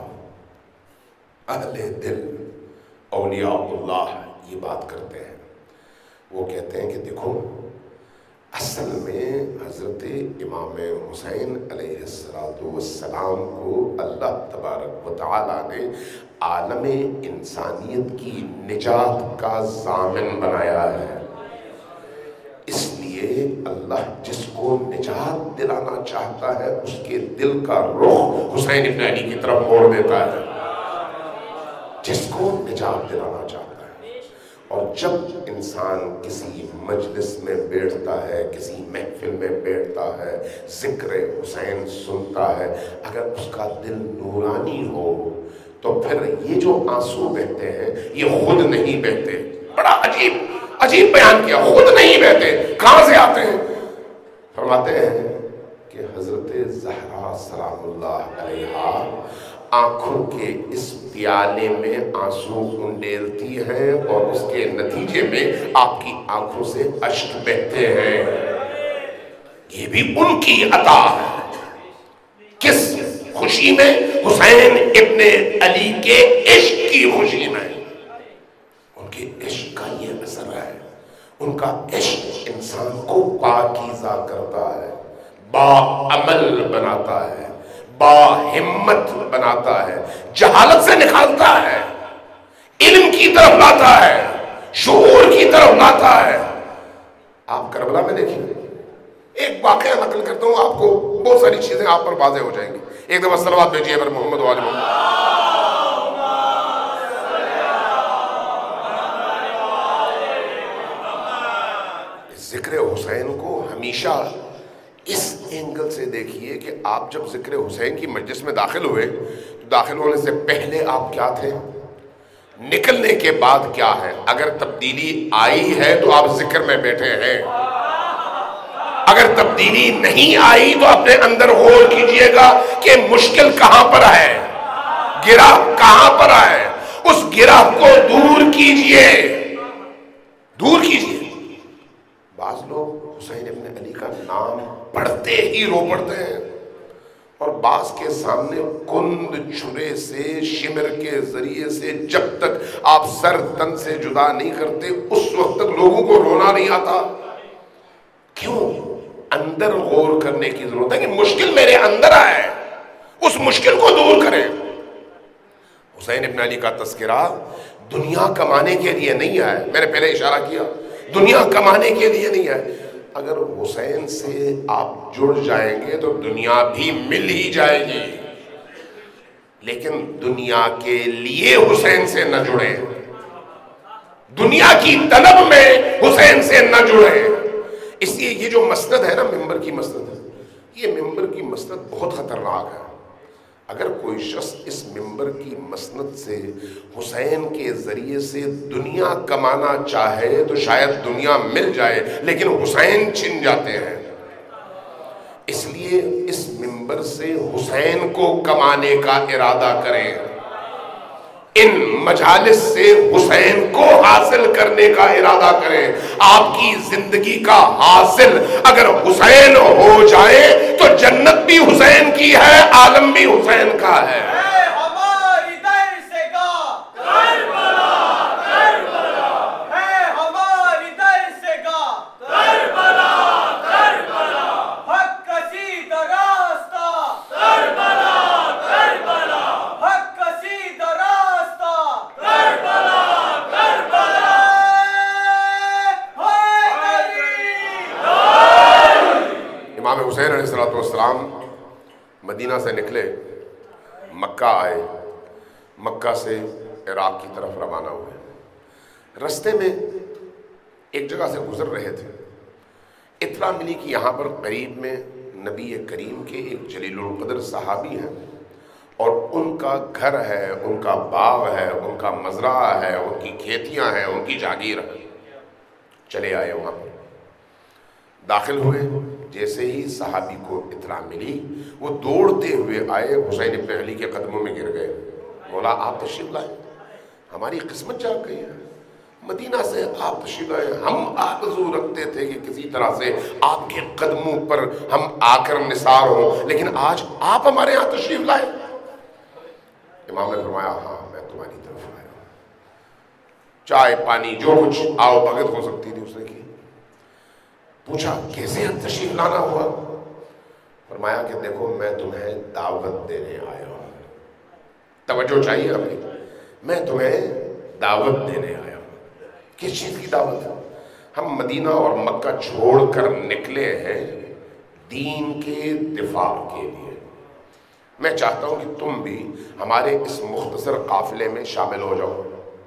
[SPEAKER 3] اہل دل اولیاء اللہ یہ بات کرتے ہیں. وہ کہتے ہیں کہ دیکھو اصل میں حضرت امام حسین علیہ السلام کو اللہ تبارک و تعالیٰ نے عالم انسانیت کی نجات کا ضامن بنایا ہے. اس لیے اللہ جس کو نجات دلانا چاہتا ہے اس کے دل کا رخ حسین ابن علی کی طرف موڑ دیتا ہے، جس کو نجات دلانا چاہتا ہے. اور جب انسان کسی مجلس میں بیٹھتا ہے، کسی محفل میں بیٹھتا ہے، ذکر حسین سنتا ہے، اگر اس کا دل نورانی ہو تو پھر یہ جو آنسو بہتے ہیں یہ خود نہیں بہتے. بڑا عجیب عجیب بیان کیا، خود نہیں بہتے. کہاں سے آتے ہیں؟ فرماتے ہیں کہ حضرت زہرا سلام اللہ علیہا آنکھوں کے اس پیالے میں آنسو انڈیلتی ہیں اور اس کے نتیجے میں آپ کی آنکھوں سے اشک بہتے ہیں. یہ بھی ان کی عطا ہے. کس خوشی میں؟ حسین ابن علی کے عشق کی خوشی میں. ان کے عشق کا یہ اثر ہے. ان کا عشق انسان کو پاکیزہ کرتا ہے، با عمل بناتا ہے، با ہمت بناتا ہے، جہالت سے نکالتا ہے، علم کی طرف لاتا ہے، شعور کی طرف لاتا ہے. آپ کربلا میں دیکھیں، ایک واقعہ نقل کرتا ہوں آپ کو، بہت ساری چیزیں آپ پر واضح ہو جائیں گی. ایک دفعہ صلوات بھیجیے پر محمد و آل محمد. ذکر حسین کو ہمیشہ اس اینگل سے دیکھیے کہ آپ جب ذکر حسین کی مجلس میں داخل ہوئے تو داخل ہونے سے پہلے آپ کیا تھے، نکلنے کے بعد کیا ہے. اگر تبدیلی آئی ہے تو آپ ذکر میں بیٹھے ہیں، اگر تبدیلی نہیں آئی تو اپنے اندر غور کیجئے گا کہ مشکل کہاں پر ہے، گرہ کہاں پر ہے. اس گرہ کو دور کیجئے، دور کیجئے. بعض لوگ حسین ابن علی کا نام پڑھتے ہی رو پڑتے ہیں اور بعض کے سامنے کند چھرے سے شمر کے ذریعے سے جب تک آپ سر تن سے جدا نہیں کرتے اس وقت تک لوگوں کو رونا نہیں آتا. کیوں؟ اندر غور کرنے کی ضرورت ہے کہ مشکل میرے اندر آئے، اس مشکل کو دور کریں۔ حسین ابن علی کا تذکرہ دنیا کمانے کے لیے نہیں ہے، میں نے پہلے اشارہ کیا، دنیا کمانے کے لیے نہیں ہے۔ اگر حسین سے آپ جڑ جائیں گے تو دنیا بھی مل ہی جائے گی، لیکن دنیا کے لیے حسین سے نہ جڑیں، دنیا کی طلب میں حسین سے نہ جڑیں۔ اس لیے یہ جو مسند ہے نا، ممبر کی مسند، یہ ممبر کی مسند بہت خطرناک ہے۔ اگر کوئی شخص اس ممبر کی مسند سے حسین کے ذریعے سے دنیا کمانا چاہے تو شاید دنیا مل جائے، لیکن حسین چھن جاتے ہیں۔ اس لیے اس ممبر سے حسین کو کمانے کا ارادہ کریں، ان مجالس سے حسین کو حاصل کرنے کا ارادہ کریں۔ آپ کی زندگی کا حاصل اگر حسین ہو جائے تو جنت بھی حسین کی ہے، عالم بھی حسین کا ہے۔ امام حسین علیہ الصلوۃ والسلام مدینہ سے نکلے، مکہ آئے، مکہ سے عراق کی طرف روانہ ہوئے۔ رستے میں ایک جگہ سے گزر رہے تھے، اطلاع ملی کہ یہاں پر قریب میں نبی کریم کے ایک جلیل القدر صحابی ہیں اور ان کا گھر ہے، ان کا باغ ہے، ان کا مزرعہ ہے، ان کی کھیتیاں ہیں، ان کی جاگیر ہے۔ چلے آئے وہاں پر، داخل ہوئے۔ جیسے ہی صحابی کو اطلاع ملی وہ دوڑتے ہوئے آئے، حسین ابن علی کے قدموں میں گر گئے۔ مولا آپ تشریف لائے، ہماری قسمت جاگ گئی ہے، مدینہ سے آپ تشریف لائے، ہم آرزو رکھتے تھے کہ کسی طرح سے آپ کے قدموں پر ہم آ کر نثار ہوں، لیکن آج آپ ہمارے یہاں تشریف لائے۔ امام نے فرمایا ہاں میں تمہاری طرف آیا ہوں، چائے پانی جو کچھ آؤ بھگت ہو سکتی تھی اس نے کی۔ پوچھا کیسے تشریف لانا ہوا؟ فرمایا کہ دیکھو میں تمہیں دعوت دینے آیا ہوں، توجہ چاہیے ہمیں، میں تمہیں دعوت دینے آیا ہوں۔ کس چیز کی دعوت ہے؟ ہم مدینہ اور مکہ چھوڑ کر نکلے ہیں دین کے دفاع کے لیے۔ میں چاہتا ہوں کہ تم بھی ہمارے اس مختصر قافلے میں شامل ہو جاؤ۔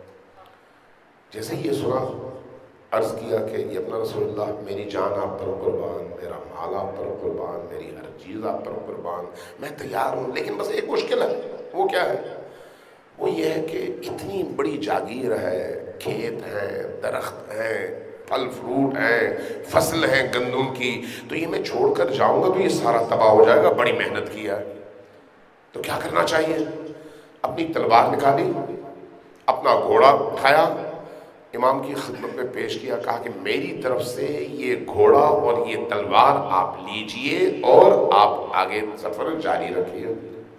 [SPEAKER 3] جیسے یہ سنا، عرض کیا کہ یہ اپنا رسول اللہ، میری جان آپ پر قربان، میرا مال آپ پر قربان، میری ہر چیز آپ پر قربان، میں تیار ہوں، لیکن بس ایک مشکل ہے۔ وہ کیا ہے؟ وہ یہ ہے کہ اتنی بڑی جاگیر ہے، کھیت ہیں، درخت ہیں، پھل فروٹ ہیں، فصل ہیں گندم کی، تو یہ میں چھوڑ کر جاؤں گا تو یہ سارا تباہ ہو جائے گا، بڑی محنت کی ہے۔ تو کیا کرنا چاہیے؟ اپنی تلوار نکالی، اپنا گھوڑا اٹھایا، امام کی خدمت میں پیش کیا، کہا کہ میری طرف سے یہ گھوڑا اور یہ تلوار آپ لیجئے اور آپ آگے سفر جاری رکھیے۔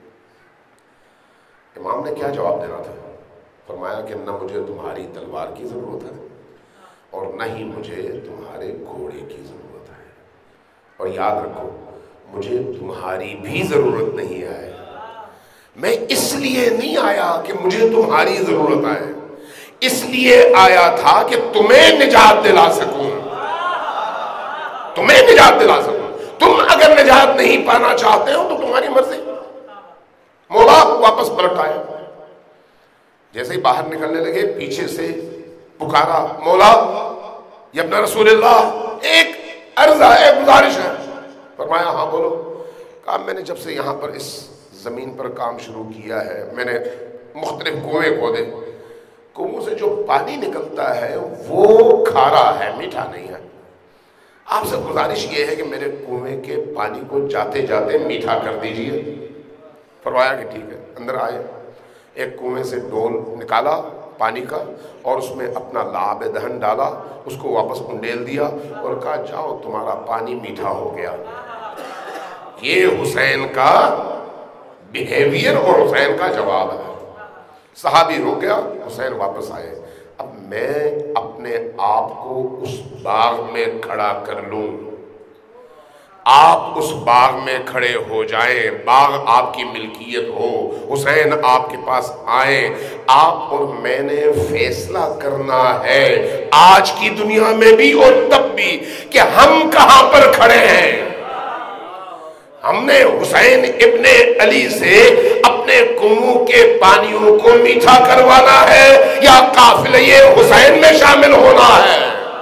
[SPEAKER 3] امام نے کیا جواب دینا تھا؟ فرمایا کہ نہ مجھے تمہاری تلوار کی ضرورت ہے اور نہ ہی مجھے تمہارے گھوڑے کی ضرورت ہے، اور یاد رکھو مجھے تمہاری بھی ضرورت نہیں ہے۔ میں اس لیے نہیں آیا کہ مجھے تمہاری ضرورت ہے، اس لیے آیا تھا کہ تمہیں نجات دلا سکوں، تمہیں نجات دلا سکوں۔ تم اگر نجات نہیں پانا چاہتے ہو تو تمہاری مرضی۔ مولا واپس پلٹ آئے، جیسے ہی باہر نکلنے لگے پیچھے سے پکارا، مولا یہ اپنا رسول اللہ، ایک عرض ہے، ایک گزارش ہے۔ فرمایا ہاں بولو۔ کہا میں نے جب سے یہاں پر اس زمین پر کام شروع کیا ہے، میں نے مختلف کنویں کھودے، کنووں سے جو پانی نکلتا ہے وہ کھارا ہے، میٹھا نہیں ہے۔ آپ سے گزارش یہ ہے کہ میرے کنویں کے پانی کو جاتے جاتے میٹھا کر دیجئے۔ فرمایا کہ ٹھیک ہے۔ اندر آئے، ایک کنویں سے ڈول نکالا پانی کا اور اس میں اپنا لعاب دہن ڈالا، اس کو واپس انڈیل دیا اور کہا جاؤ تمہارا پانی میٹھا ہو گیا۔ یہ حسین کا بیہیویئر اور حسین کا جواب ہے۔ صحابی رک گیا، حسین واپس آئے۔ اب میں اپنے آپ کو اس باغ میں کھڑا کر لوں، آپ اس باغ میں کھڑے ہو جائیں، باغ آپ کی ملکیت ہو، حسین آپ کے پاس آئیں، آپ اور میں نے فیصلہ کرنا ہے آج کی دنیا میں بھی اور تب بھی کہ ہم کہاں پر کھڑے ہیں۔ ہم نے حسین ابن علی سے اپنے کنویں کے پانیوں کو میٹھا کروانا ہے یا قافلے حسین میں شامل ہونا ہے؟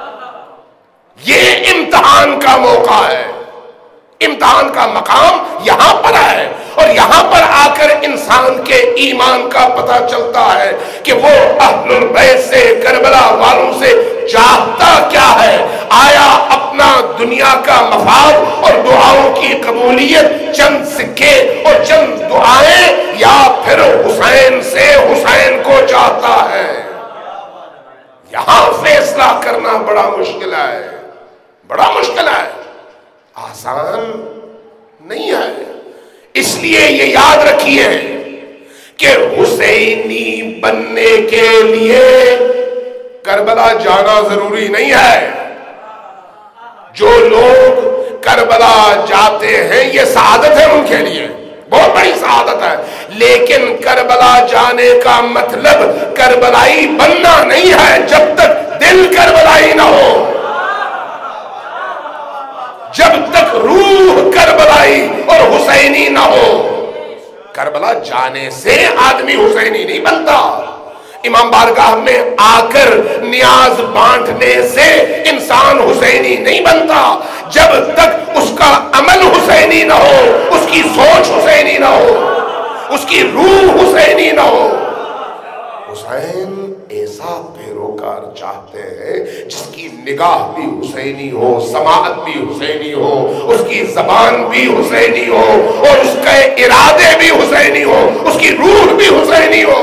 [SPEAKER 3] یہ امتحان کا موقع ہے، امتحان کا مقام یہاں پر ہے، اور یہاں پر آ کر انسان کے ایمان کا پتہ چلتا ہے کہ وہ اہل البیت سے، کربلا والوں سے چاہتا کیا ہے۔ آیا اپنا دنیا کا مفاد اور دعاؤں کی قبولیت، چند سکے اور چند دعائیں، یا پھر حسین سے حسین کو چاہتا ہے؟ یہاں فیصلہ کرنا بڑا مشکل ہے، بڑا مشکل ہے، آسان نہیں ہے۔ اس لیے یہ یاد رکھیے کہ حسینی بننے کے لیے کربلا جانا ضروری نہیں ہے۔ جو لوگ کربلا جاتے ہیں یہ سعادت ہے ان کے لیے، بہت بڑی سعادت ہے، لیکن کربلا جانے کا مطلب کربلائی بننا نہیں ہے جب تک دل کربلائی نہ ہو، جب تک روح کربلائی اور حسینی نہ ہو۔ کربلا جانے سے آدمی حسینی نہیں بنتا، امام بارگاہ میں آ کر نیاز بانٹنے سے انسان حسینی نہیں بنتا، جب تک اس کا عمل حسینی نہ ہو، اس کی سوچ حسینی نہ ہو، اس کی روح حسینی نہ ہو۔ حسین ایسا پیروکار چاہتے ہیں جس کی نگاہ بھی حسینی ہو، سماعت بھی حسینی ہو، اس کی زبان بھی حسینی ہو، اور اس کے ارادے بھی حسینی ہو، اس کی روح بھی حسینی ہو۔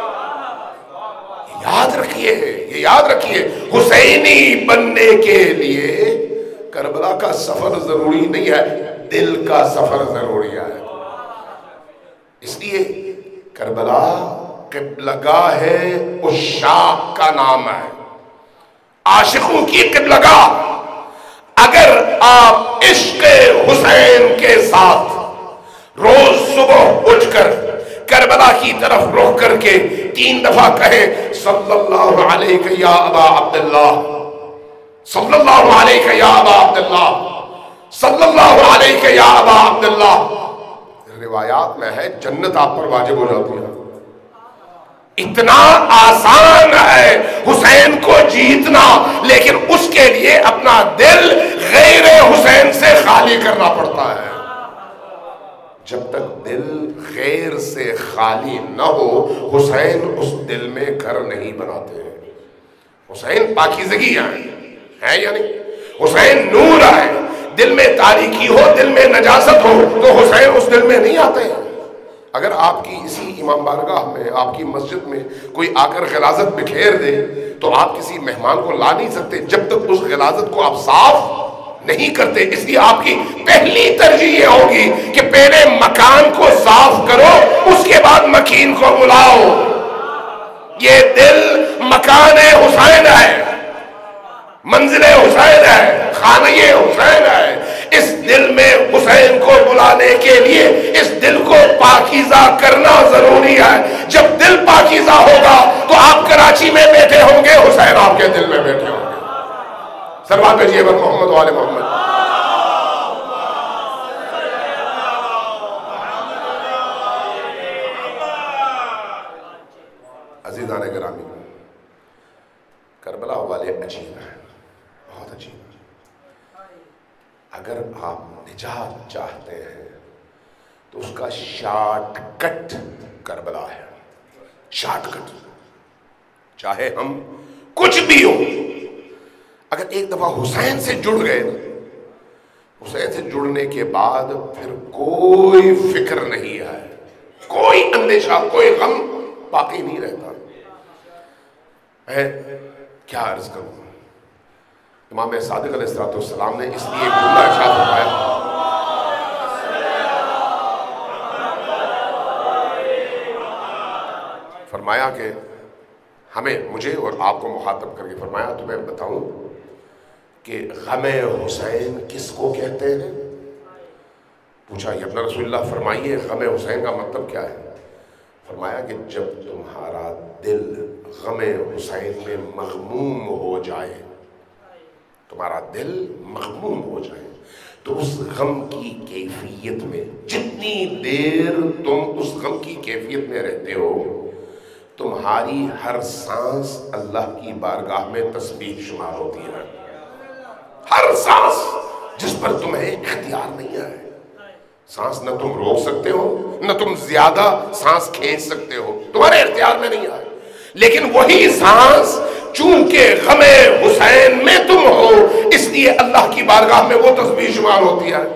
[SPEAKER 3] یاد رکھیے، یہ یاد رکھیے، حسینی بننے کے لیے کربلا کا سفر ضروری نہیں ہے، دل کا سفر ضروری ہے۔ اس لیے کربلا قبلگاہ ہے، عشاق کا نام ہے، عاشقوں کی قبلگاہ۔ اگر آپ عشق حسین کے ساتھ روز صبح اٹھ کر کربلا کی طرف رخ کر کے تین دفعہ کہیں صلی اللہ علیہ یا ابا عبداللہ، صلی اللہ علیہ یا ابا عبداللہ، صلی اللہ علیہ یا ابا عبداللہ، روایات میں ہے جنت آپ پر واجب ہو جاتی ہے۔ اتنا آسان ہے حسین کو جیتنا، لیکن اس کے لیے اپنا دل غیر حسین سے خالی کرنا پڑتا ہے۔ جب تک دل غیر سے خالی نہ ہو، حسین اس دل میں گھر نہیں بناتے ہیں۔ حسین پاکیزگی ہے، ہے یا نہیں؟ حسین نور ہے، دل میں تاریکی ہو، دل میں نجاست ہو تو حسین اس دل میں نہیں آتے ہیں۔ اگر آپ کی اسی امام بارگاہ میں، آپ کی مسجد میں کوئی آ کر غلاظت بکھیر دے تو آپ کسی مہمان کو لا نہیں سکتے جب تک اس غلاظت کو آپ صاف نہیں کرتے۔ اس لیے آپ کی پہلی ترجیح یہ ہوگی کہ پہلے مکان کو صاف کرو، اس کے بعد مکین کو بلاؤ۔ یہ دل مکان حسین ہے، منزل حسین ہے، خانہ حسین ہے۔ اس دل میں حسین کو بلانے کے لیے اس دل کو پاکیزہ کرنا ضروری ہے۔ جب دل پاکیزہ ہوگا تو آپ کراچی میں بیٹھے ہوں گے، حسین آپ کے دل میں بیٹھے ہوں گے۔ سلوات بھیجیے بر محمد و آل محمد۔ عزیزان گرامی، کربلا والے عجیب ہیں، بہت عجیب ہیں۔ اگر آپ نجات چاہتے ہیں تو اس کا شارٹ کٹ کربلا ہے، شارٹ کٹ۔ چاہے ہم کچھ بھی ہو، اگر ایک دفعہ حسین سے جڑ گئے، حسین سے جڑنے کے بعد پھر کوئی فکر نہیں ہے، کوئی اندیشہ، کوئی غم باقی نہیں رہتا۔ میں کیا عرض کروں، امام صادق علیہ السلام نے اس لیے ایک جملہ ارشاد فرمایا، فرمایا کہ ہمیں، مجھے اور آپ کو مخاطب کر کے فرمایا، تمہیں بتاؤں کہ غم حسین کس کو کہتے ہیں؟ پوچھا یا ابن رسول اللہ فرمائیے غم حسین کا مطلب کیا ہے؟ فرمایا کہ جب تمہارا دل غم حسین میں مغموم ہو جائے، تمہارا دل مغموم ہو جائے تو اس غم کی کیفیت میں جتنی دیر تم اس غم کی کیفیت میں رہتے ہو، تمہاری ہر سانس اللہ کی بارگاہ میں تسبیح شمار ہوتی ہے. ہر سانس جس پر تمہیں اختیار نہیں ہے. سانس نہ تم روک سکتے ہو، نہ تم زیادہ سانس کھینچ سکتے ہو، تمہارے اختیار میں نہیں ہے. لیکن وہی سانس چونکہ غم حسین میں تم ہو، اس لیے اللہ کی بارگاہ میں وہ تسبیح شمار ہوتی ہے.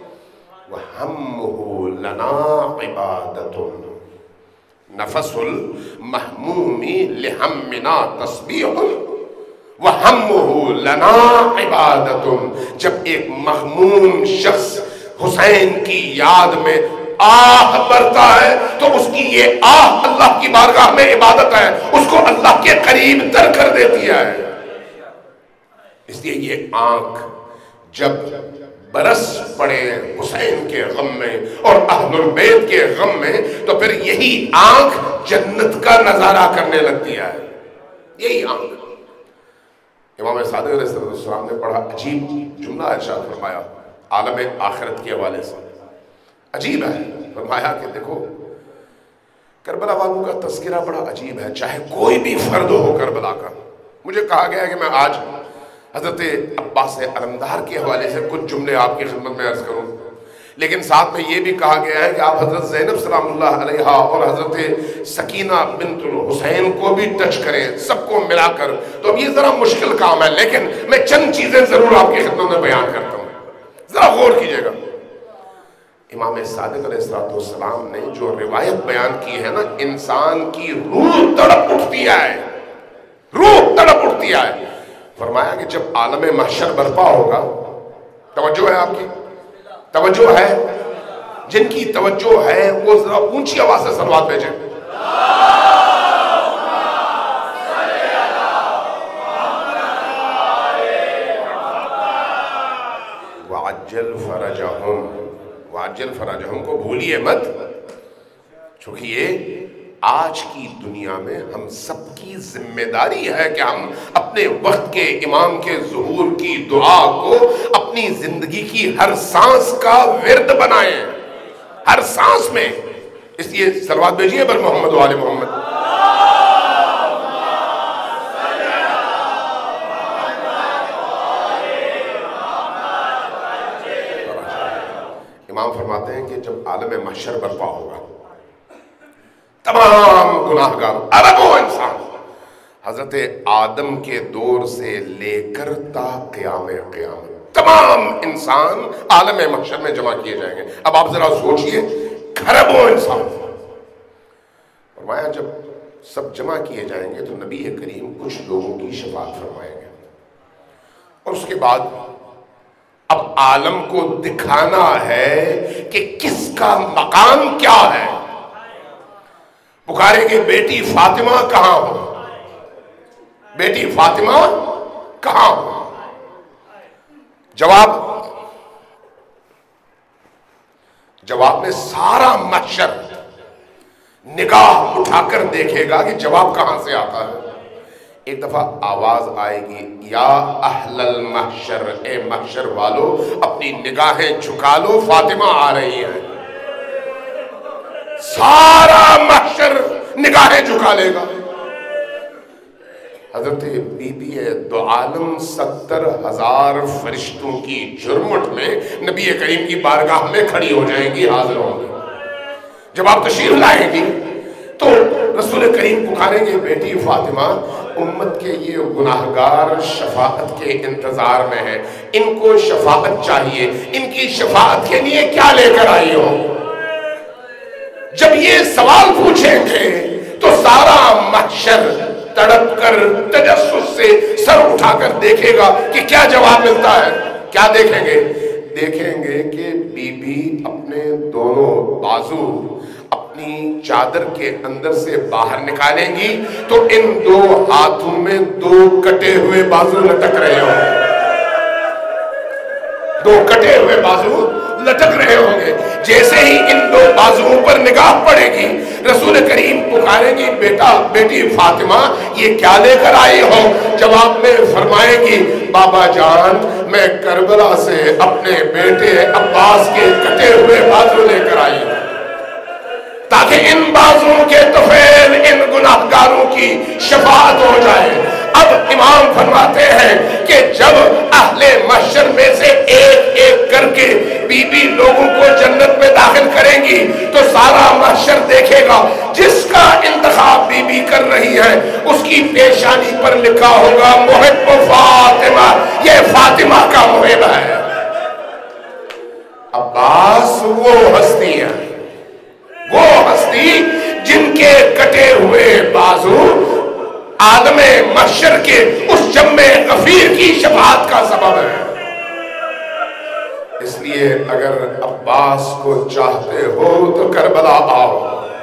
[SPEAKER 3] وَهَمُّهُ لَنَا عِبَادَةٌ نفس المحموم لہمنا تسبیح وَهَمُّهُ لَنَا عِبَادَةٌ. جب ایک مغموم شخص حسین کی یاد میں آہ برتا ہے تو اس کی یہ آہ اللہ کی بارگاہ میں عبادت ہے، اس کو اللہ کے قریب در کر دیتی ہے. اس لیے یہ آنکھ جب برس پڑے حسین کے غم میں اور اہل البیت کے غم میں تو پھر یہی آنکھ جنت کا نظارہ کرنے لگتی ہے. یہی آنکھ. امام صادق علیہ السلام نے بڑا عجیب جملہ ارشاد فرمایا عالم آخرت کے حوالے سے. عجیب ہے. فرمایا کہ دیکھو کربلا والوں کا تذکرہ بڑا عجیب ہے، چاہے کوئی بھی فرد ہو کربلا کا. مجھے کہا گیا ہے کہ میں آج حضرت عباس علمدار کے حوالے سے کچھ جملے آپ کی خدمت میں عرض کروں، لیکن ساتھ میں یہ بھی کہا گیا ہے کہ آپ حضرت زینب سلام اللہ علیہا اور حضرت سکینہ بنت الحسین کو بھی ٹچ کریں، سب کو ملا کر. تو اب یہ ذرا مشکل کام ہے، لیکن میں چند چیزیں ضرور آپ کی خدمت میں بیان کرتا ہوں، ذرا غور کیجئے گا. امام صادق علیہ السلام نے جو روایت بیان کی ہے نا، انسان کی روح تڑپ اٹھتی ہے، روح تڑپ اٹھتی ہے. فرمایا کہ جب عالم محشر برپا ہوگا، توجہ ہے آپ کی، توجہ ہے، جن کی توجہ ہے وہ ذرا اونچی آواز سے صلوات بھیجیں. وَعَجِّلْ فَرَجَهُمْ وَعَجِّلْ فَرَجَهُمْ کو بھولیے مت، چونکہ یہ آج کی دنیا میں ہم سب کی ذمہ داری ہے کہ ہم اپنے وقت کے امام کے ظہور کی دعا کو اپنی زندگی کی ہر سانس کا ورد بنائیں، ہر سانس میں. اس لیے صلوات بھیجیے بر محمد و آل محمد. امام فرماتے ہیں کہ جب عالم محشر برپا ہوگا، تمام گناہگار اربوں انسان حضرت آدم کے دور سے لے کر تا قیام قیامت تمام انسان عالم محشر میں جمع کیے جائیں گے. اب آپ ذرا سوچئے، کھربوں انسان. فرمایا جب سب جمع کیے جائیں گے تو نبی کریم کچھ لوگوں کی شفاعت فرمائیں گے، اور اس کے بعد اب عالم کو دکھانا ہے کہ کس کا مقام کیا ہے. پکارے کہ بیٹی فاطمہ کہاں ہو، بیٹی فاطمہ کہاں ہو. جواب جواب میں سارا محشر نگاہ اٹھا کر دیکھے گا کہ جواب کہاں سے آتا ہے. ایک دفعہ آواز آئے گی، یا اہل المحشر، اے محشر والو اپنی نگاہیں جھکا لو، فاطمہ آ رہی ہیں. سارا محشر نگاہیں جھکا لے گا. حضرت بی بی دو عالم ستر ہزار فرشتوں کی جرمٹ میں نبی کریم کی بارگاہ میں کھڑی ہو جائیں گی، حاضر ہوں گی. جب آپ تشریف لائیں گی تو رسول کریم پکاریں گے، بیٹی فاطمہ امت کے یہ گناہگار شفاعت کے انتظار میں ہیں، ان کو شفاعت چاہیے، ان کی شفاعت کے لیے کیا لے کر آئی ہو. جب یہ سوال پوچھیں گے تو سارا محشر تڑپ کر تجسس سے سر اٹھا کر دیکھے گا کہ کیا جواب ملتا ہے. کیا دیکھیں گے؟ دیکھیں گے کہ بی بی اپنے دونوں بازو اپنی چادر کے اندر سے باہر نکالیں گی تو ان دو ہاتھوں میں دو کٹے ہوئے بازو لٹک رہے ہوں گے، دو کٹے ہوئے بازو لٹک رہے ہوں گے. निगाह पड़ेगी, रसूल करीम पुकारेंगी, बेटा बेटी फातिमा ये क्या लेकर आई हो? जवाब में फरमाएगी, बाबा जान मैं करबला से अपने बेटे अब्बास के कटे हुए बाजू लेकर आई हूं, ताकि इन बाजुओं के तुफैल इन गुनाहगारों की शफाअत हो जाए। अब इमाम फरमाते हैं कि जब अहले महशर में से एक एक करके बीबी लोगों को जन्नत में दाखिल करेंगी तो सारा महशर देखेगा, जिसका इंतखाब बीबी कर रही है उसकी पेशानी पर लिखा होगा मुहिब फातिमा, ये फातिमा का मुहिब है। अब्बास वो हस्ती है, वो हस्ती जिनके कटे हुए बाजू आदमे महशर के उस जम्मे गफीर की शफाअत का सबब है। इसलिए अगर अब्बास को चाहते हो तो करबला आओ।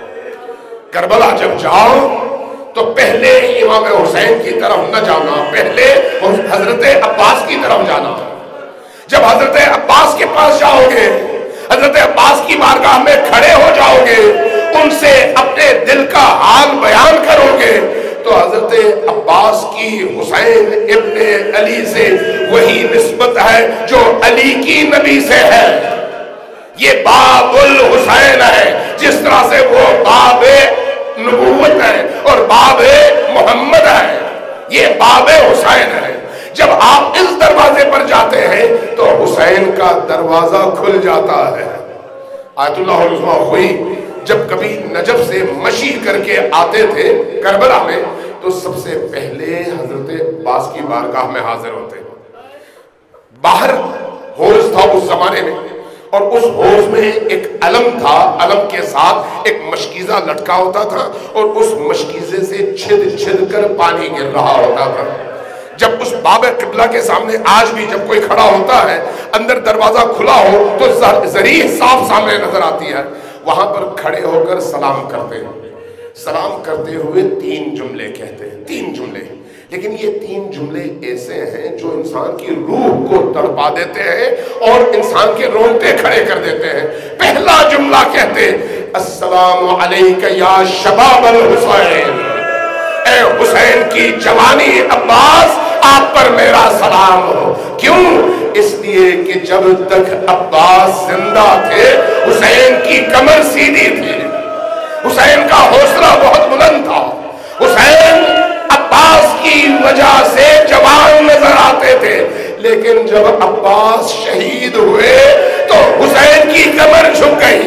[SPEAKER 3] करबला जब जाओ तो पहले इमाम हुसैन की तरफ न जाना, पहले हजरत अब्बास की तरफ जाना। जब हजरत अब्बास के पास जाओगे, हजरत अब्बास की बारगाह में खड़े हो जाओगे, उनसे अपने दिल का हाल बयान करोगे तो हजरत अब्बास की हुसैन इब्ने अली से वही निस्बत है जो अली की नबी से है। ये बाबुल हुसैन है, जिस तरह से वो बाबे नबूवत है और बाबे मोहम्मद है, ये बाबे हुसैन है। जब आप इस दरवाजे पर जाते हैं तो हुसैन का दरवाजा खुल जाता है। आयतुल्लाह उज़्मा हुई जब कभी नजफ से मशी करके आते थे करबला में तो सबसे पहले हजरत अब्बास की बारगाह में हाजिर होते। बाहर हौज था उस जमाने में और उस हौज में एक अलम था, अलम के साथ एक मशकीजा लटका होता था और उस मशकीजे से छिद छिद कर पानी गिर रहा होता था। जब उस बाब किबला के सामने आज भी जब कोई खड़ा होता है, अंदर दरवाजा खुला हो तो जरी साफ सामने नजर आती है, वहां पर खड़े होकर सलाम करते हैं। सलाम करते हुए तीन जुमले कहते हैं, तीन जुमले, लेकिन ये तीन जुमले ऐसे हैं जो इंसान की रूह को तड़पा देते हैं और इंसान के रोंगटे खड़े कर देते हैं। पहला जुमला कहते, अस्सलामु अलैका या शबाब अल हुसैन, ए हुसैन की जवानी अब्बास आप पर मेरा सलाम हो। क्यों? इसलिए कि जब तक अब्बास जिंदा थे हुसैन की कमर सीधी थी, हुसैन का हौसला बहुत बुलंद था, हुसैन अब्बास की वजह से जवान नजर आते थे। लेकिन जब अब्बास शहीद हुए तो हुसैन की कमर झुक गई।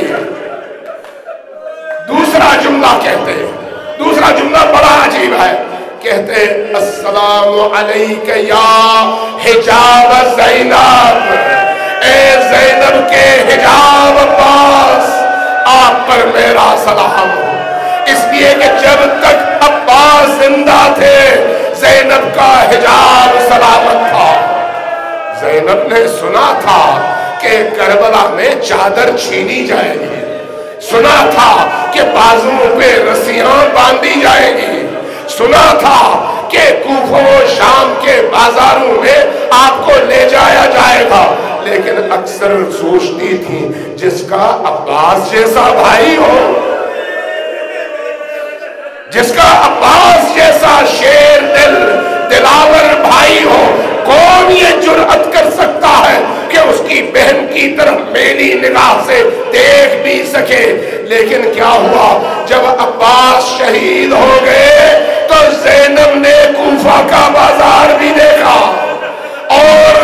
[SPEAKER 3] दूसरा जुमला कहते हैं, दूसरा जुमला बड़ा अजीब है, कहते अस्सलामु अलैका या हिजाब ज़ैनब, ए ज़ैनब के हिजाब अब्बास आप पर मेरा सलाम हो। इसलिए कि जब तक अब्बास जिंदा थे ज़ैनब का हिजाब सलामत था। ज़ैनब ने सुना था कि करबला में चादर छीनी जाएगी, सुना था कि बाजुओं पे रस्सियां बांधी जाएगी, सुना था कि कूफा शाम के बाजारों में आपको ले जाया जाएगा, लेकिन अक्सर सोचती थी जिसका अब्बास जैसा भाई हो, जिसका अब्बास जैसा शेर दिल दिलावर भाई हो, कौन ये जुर्अत कर सकता है कि उसकी बहन की तरफ मेरी निगाह से देख भी सके। लेकिन क्या हुआ, जब अब्बास शहीद हो गए तो ज़ैनब ने कूफा का बाजार भी देखा और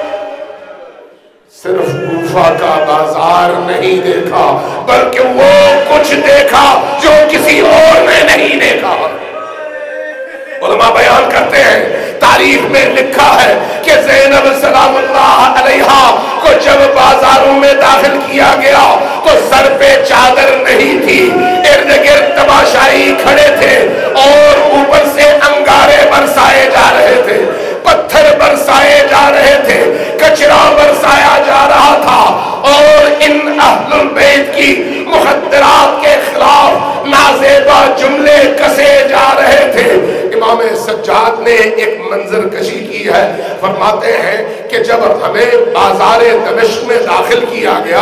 [SPEAKER 3] सिर्फ कूफा का बाजार नहीं देखा बल्कि वो कुछ देखा जो किसी और ने नहीं देखा। उलमा बयान करते हैं, तारीख में लिखा है कि ज़ैनब सलामुल्लाह अलैहा को जब बाजारों में दाखिल किया गया तो सर पे चादर नहीं थी, इर्द गिर्द तमाशाई खड़े थे और ऊपर से अंगारे बरसाए जा रहे थे, पत्थर बरसाए जा रहे थे, कचरा बरसाया जा रहा था और इन अहलुल बैत की मुखद्दरात के खिलाफ नाज़ेबा जुमले कसे जा रहे थे। इमाम सज्जाद ने एक मंजर कशी की है, फरमाते हैं कि जब हमें बाजारे दमिश्क में दाखिल किया गया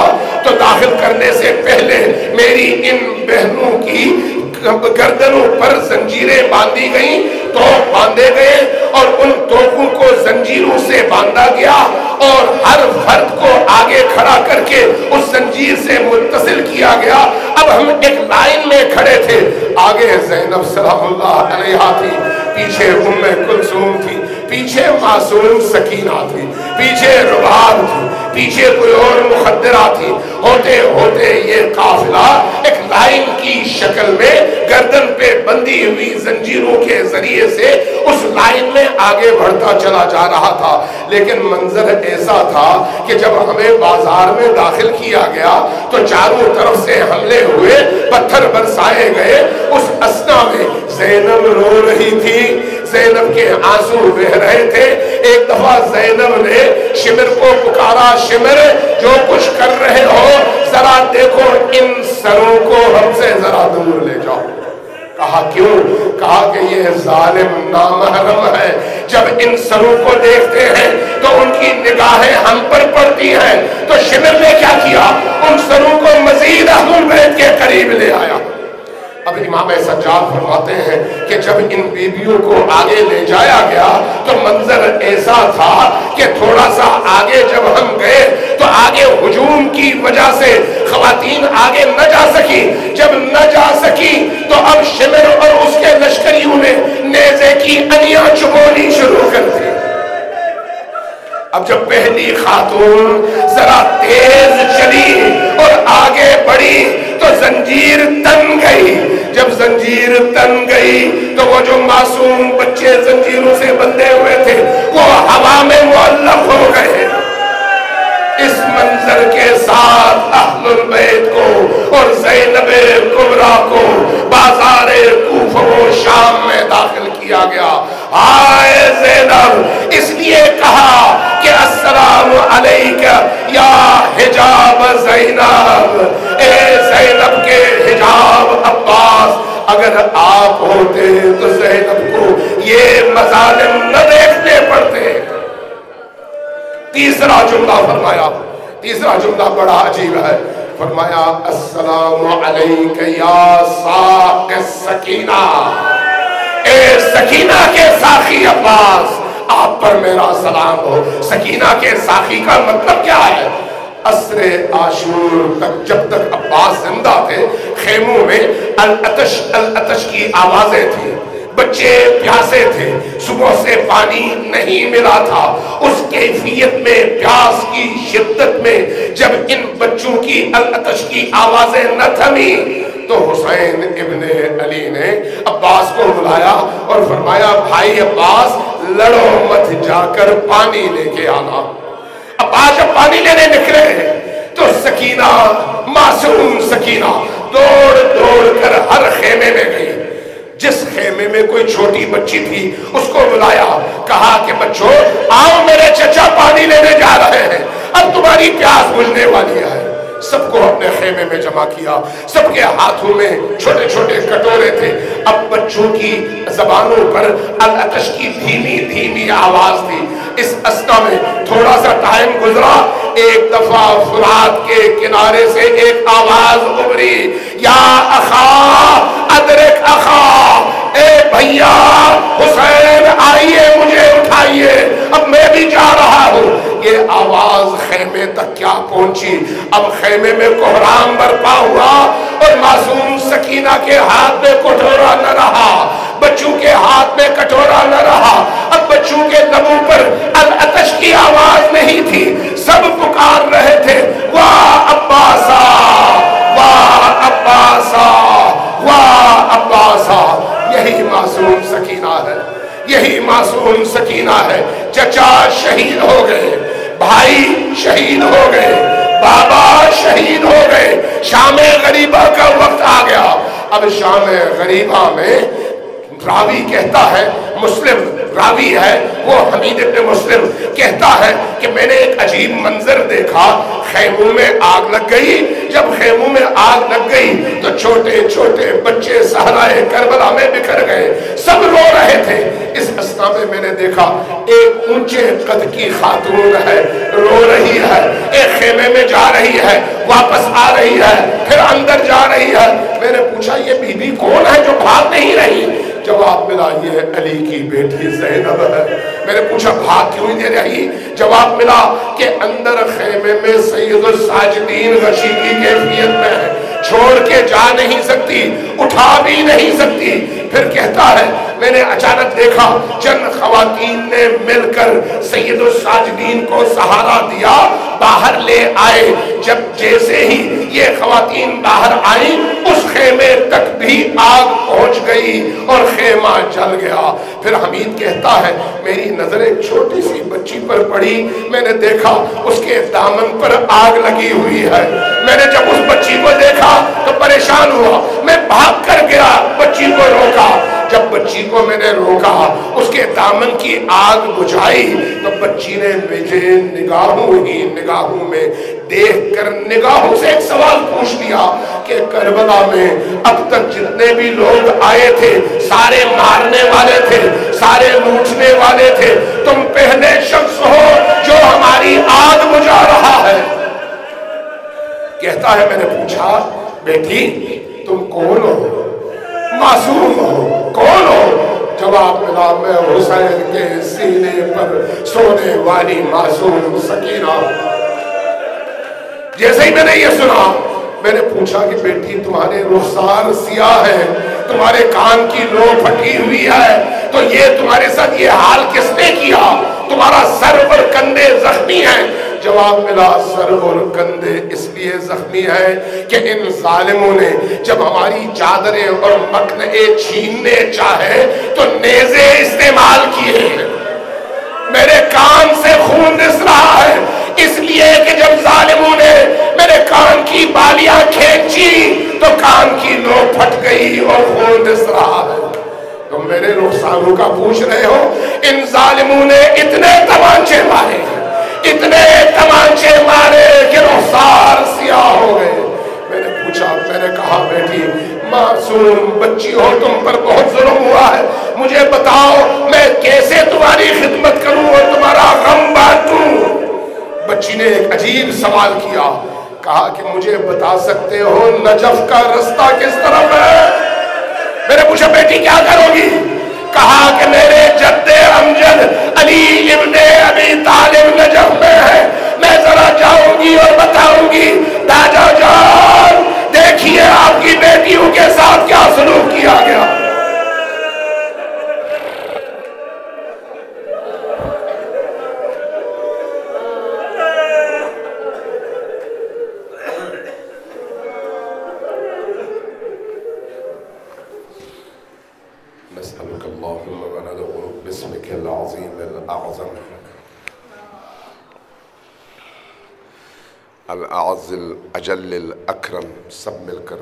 [SPEAKER 3] تو داخل کرنے سے پہلے میری ان بہنوں کی گردنوں پر زنجیریں باندھی گئیں، توق باندھے گئے اور ان توقوں کو زنجیروں سے باندھا گیا اور ہر فرد کو آگے کھڑا کر کے اس زنجیر سے متصل کیا گیا۔ اب ہم ایک لائن میں کھڑے تھے، آگے زینب سلام اللہ علیہا تھی، پیچھے ام کلثوم تھی، پیچھے معصوم سکینہ تھی، پیچھے رباب تھی، پیچھے کوئی اور مخدرہ تھی۔ ہوتے ہوتے یہ قافلہ ایک لائن کی شکل میں گردن پہ بندھی ہوئی زنجیروں کے ذریعے سے اس لائن میں آگے بڑھتا چلا جا رہا تھا۔ لیکن منظر ایسا تھا کہ جب ہمیں بازار میں داخل کیا گیا تو چاروں طرف سے حملے ہوئے، پتھر برسائے گئے۔ اس اسنا میں زینب رو رہی تھی، زینب کے آنسو بہ رہے تھے۔ ایک دفعہ زینب نے شمر کو پکارا، شمر جو کچھ کر رہے ہو ذرا دیکھو، ان سروں کو ہم سے ذرا دور لے جاؤ۔ کہا کیوں؟ کہا کہ یہ ظالم نامحرم ہے، جب ان سروں کو دیکھتے ہیں تو ان کی نگاہیں ہم پر پڑتی ہیں۔ تو شمر نے کیا کیا؟ ان سروں کو مزید اہل بیت کے قریب لے آیا۔ اب امام سجاد فرماتے ہیں کہ جب ان بیبیوں کو آگے لے جایا گیا تو منظر ایسا تھا کہ تھوڑا سا آگے جب ہم گئے تو آگے ہجوم کی وجہ سے خواتین آگے نہ جا سکی۔ جب نہ جا سکی تو اب شمر اور اس کے لشکریوں نے نیزے کی انیاں چبونی شروع کر دی۔ اب جب پہلی خاتون ذرا تیز چلی اور آگے بڑھی تو زنجیر تن گئی۔ جب زنجیر تن گئی تو وہ جو معصوم بچے زنجیروں سے بندھے ہوئے تھے وہ ہوا میں معلق ہو گئے۔ اس منظر کے ساتھ اہل البیت کو اور زینب کبریٰ کو بازار کوفہ و شام میں داخل کیا گیا۔ آئے زینب، اس لیے کہا کہ السلام علیکہ یا حجاب زینب، اے زینب کے حجاب عباس، اگر آپ ہوتے تو زینب کو یہ مظالم نہ دیکھنے پڑتے۔ تیسرا جملہ فرمایا، تیسرا جملہ بڑا عجیب ہے، فرمایا السلام علیکہ یا ساق السکینہ، اے سکینہ کے ساقی عباس، آپ پر میرا سلام ہو۔ سکینہ کے ساقی کا مطلب کیا ہے؟ عصر عاشور تک جب تک عباس زندہ تھے خیموں میں العطش العطش کی آوازیں تھیں، بچے پیاسے تھے، صبح سے پانی نہیں ملا تھا۔ اس کیفیت میں، پیاس کی شدت میں جب ان بچوں کی العطش کی آوازیں نہ تھمی تو حسین ابن علی نے عباس کو بلایا اور فرمایا بھائی عباس لڑو مت، جا کر پانی لے کے آنا۔ عباس جب پانی لینے نکلے تو سکینہ، معصوم سکینہ دوڑ دوڑ کر ہر خیمے میں گئی۔ جس خیمے میں کوئی چھوٹی بچی تھی اس کو بلایا، کہا کہ بچوں آؤ میرے چچا پانی لینے جا رہے ہیں، اب تمہاری پیاس بجھنے والی ہے۔ سب کو اپنے خیمے میں جمع کیا، سب کے ہاتھوں میں چھوٹے چھوٹے کٹورے تھے۔ اب بچوں کی زبانوں پر العطش کی دھیمی دھیمی آواز تھی۔ اس اسنا میں تھوڑا سا ٹائم گزرا، ایک دفعہ فرات کے کنارے سے ایک آواز ابھری، یا اخا ادرک اخا، اے بھیا حسین آئیے مجھے اٹھائیے، اب میں بھی جا رہا ہوں۔ یہ آواز خیمے تک کیا پہنچی؟ اب خیمے میں کوہرام برپا ہوا اور معصوم سکینہ کے ہاتھ میں کٹورا نہ رہا، بچوں کے ہاتھ میں کٹورا نہ رہا۔ اب بچوں کے لبوں پر العطش کی آواز نہیں تھی، سب پکار رہے تھے واہ عباسا، واہ عباسا، واہ عباسا۔ یہی معصوم سکینہ ہے، یہی معصوم سکینہ ہے۔ چچا شہید ہو گئے، بھائی شہید ہو گئے، بابا شہید ہو گئے، شام غریبہ کا وقت آ گیا۔ اب شام غریبہ میں راوی کہتا ہے، مسلم راوی ہے وہ حمید ابن مسلم کہتا ہے کہ میں نے ایک عجیب منظر دیکھا، خیموں میں آگ لگ گئی۔ جب خیموں میں آگ لگ گئی تو چھوٹے چھوٹے بچے صحرائے کربلا میں بکھر گئے، سب رو رہے تھے۔ اس اسنا میں میں نے دیکھا ایک اونچے قد کی خاتون ہے، رو رہی ہے، ایک خیمے میں جا رہی ہے، واپس آ رہی ہے، پھر اندر جا رہی ہے۔ میں نے پوچھا یہ بی بی کون ہے جو بھاگ نہیں رہی؟ جواب ملا یہ علی کی بیٹی زینب ہے۔ میں نے پوچھا بھاگ کیوں نہیں دے رہی؟ جواب ملا کہ اندر خیمے میں سید الساجدین غشی کی کیفیت میں ہے، چھوڑ کے جا نہیں سکتی، اٹھا بھی نہیں سکتی۔ پھر کہتا ہے میں نے اچانک دیکھا چند خواتین نے مل کر سید الساجدین کو سہارا دیا، باہر لے آئے۔ جب جیسے ہی یہ خواتین باہر آئیں اس خیمے تک بھی آگ پہنچ گئی اور خیمہ جل گیا۔ پھر حمید کہتا ہے میری نظر ایک چھوٹی سی بچی پر پڑی، میں نے دیکھا اس کے دامن پر آگ لگی ہوئی ہے۔ میں نے جب اس بچی کو دیکھا تو پریشان ہوا، میں بھاگ کر گیا، بچی کو روکا۔ جب بچی کو میں نے روکا، اس کے دامن کی آگ بجھائی تو بچی نے مجھے نگاہوں ہی نگاہوں میں دیکھ کر نگاہوں سے ایک سوال پوچھ لیا کہ کربلا میں اب تک جتنے بھی لوگ آئے تھے سارے مارنے والے تھے، سارے لوٹنے والے تھے، تم پہلے شخص ہو جو ہماری آگ بجھا رہا ہے۔ کہتا ہے میں نے پوچھا بیٹی تم کون ہو، معصوم ہو، کون ہو؟ جواب ملا میں حسین کے سینے پر سونے والی معصوم سکینہ۔ جیسے ہی میں نے یہ سنا میں نے پوچھا کہ بیٹی تمہارے رخسار سیاہ ہے، تمہارے کان کی لو پھٹی ہوئی ہے، تو یہ تمہارے ساتھ یہ حال کس نے کیا؟ تمہارا سر اور کندھے زخمی ہیں۔ جواب ملا سر اور کندھے اس لیے زخمی ہیں کہ ان ظالموں نے جب ہماری چادریں اور مکھنئے چھیننے چاہے تو نیزے استعمال کیے ہیں۔ میرے کان سے خون رس رہا ہے اس لیے کہ جب ظالموں نے میرے کان کی بالیاں کھینچی تو کان کی لو پھٹ گئی اور خون رس رہا ہے۔ تم میرے رخساروں کا پوچھ رہے ہو، ان ظالموں نے اتنے تمانچے مارے، اتنے تمانچے مارے کہ رخسار سیاہ ہو گئے۔ میں نے پوچھا، میں نے کہا بیٹی معصوم بچی ہو، تم پر بہت ظلم ہوا ہے، مجھے بتاؤ میں کیسے تمہاری خدمت کروں اور تمہارا غم بانٹوں؟ بچی نے ایک عجیب سوال کیا، کہا کہ مجھے بتا سکتے ہو نجف کا رستہ کس طرف ہے؟ میں نے پوچھا بیٹی کیا کرو گی؟ کہا کہ میرے جد امجد علی ابن ابی طالب نجف میں ہے، میں ذرا جاؤں گی اور بتاؤں گی دادا جان دیکھیے آپ کی بیٹیوں کے ساتھ کیا سلوک کیا گیا۔ نسألك اللهم وندعو باسمك العظيم الأعظم الأعز الأجل الأكرم۔ سب مل کر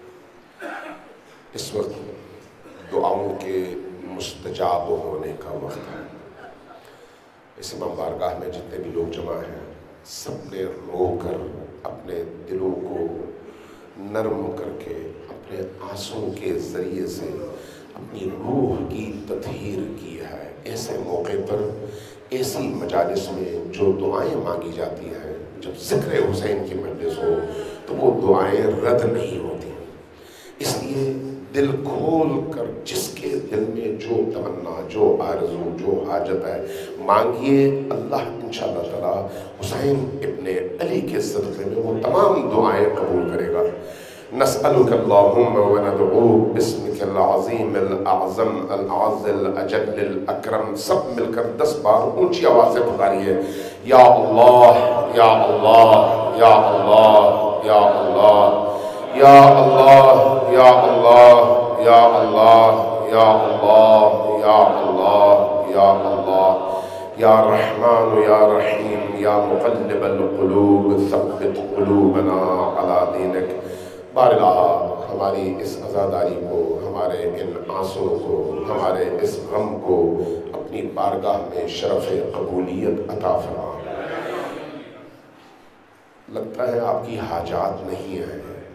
[SPEAKER 3] اس وقت دعاؤں کے مستجاب ہونے کا وقت ہے۔ اس امام بارگاہ میں جتنے بھی لوگ جمع ہیں سب نے رو کر اپنے دلوں کو نرم کر کے اپنے آنسوں کے ذریعے سے اپنی روح کی تطہیر کی ہے۔ ایسے موقع پر ایسی مجالس میں جو دعائیں مانگی جاتی ہیں، جب ذکر حسین کی مجلس ہو تو وہ دعائیں رد نہیں ہوتی، اس لیے دل کھول کر جس کے دل میں جو تمنا، جو آرزو، جو حاجت ہے مانگیے، اللہ انشاءاللہ تعالی حسین ابن علی کے صدقے میں وہ تمام دعائیں قبول کرے گا۔ نسألك اللهم وندعو باسمك العظیم الاعظم الأعز الأجل الأكرم۔ سب مل کر دس بار اونچی آواز سے پکاریے، یا اللہ یا اللہ یا اللہ یا اللہ یا اللہ یا اللہ یا اللہ یا اللہ یا اللہ یا اللہ یا رحمان یا رحیم یا مقلب القلوب ثبت قلوبنا علی دینک۔ بار الہ ہماری اس عزاداری کو، ہمارے ان آنسوں کو، ہمارے اس غم کو اپنی بارگاہ میں شرف قبولیت عطا فرما۔ لگتا ہے آپ کی حاجات نہیں ہیں،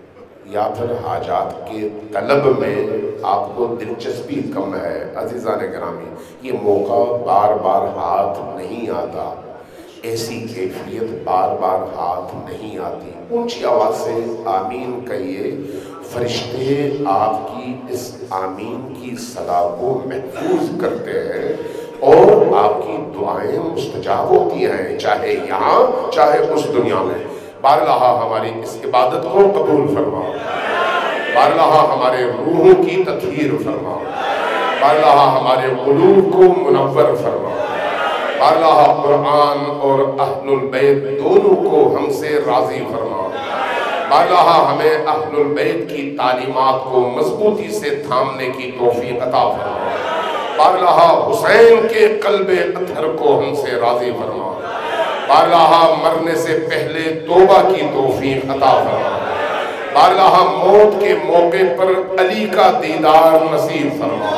[SPEAKER 3] یا پھر حاجات کے طلب میں آپ کو دلچسپی کم ہے؟ عزیزان گرامی، یہ موقع بار بار ہاتھ نہیں آتا، ایسی کیفیت بار بار ہاتھ نہیں آتی۔ اونچی آواز سے آمین کہیے، فرشتے آپ کی اس آمین کی صدا کو محفوظ کرتے ہیں اور آپ کی دعائیں مستجاب ہوتی ہیں، چاہے یہاں چاہے اس دنیا میں۔ بارگاہ ہماری اس عبادت کو قبول فرما، بارگاہ ہمارے روحوں کی تطہیر فرما، بارگاہ ہمارے قلوب کو منور فرما، بارگاہ قرآن اور اہل البیت دونوں کو ہم سے راضی فرما، بارگاہ ہمیں اہل البیت کی تعلیمات کو مضبوطی سے تھامنے کی توفیق عطا فرما، بارگاہ حسین کے قلب اطہر کو ہم سے راضی فرما، بارگاہ مرنے سے پہلے توبہ کی توفیق عطا فرما، بارگاہ موت کے موقع پر علی کا دیدار نصیب فرما،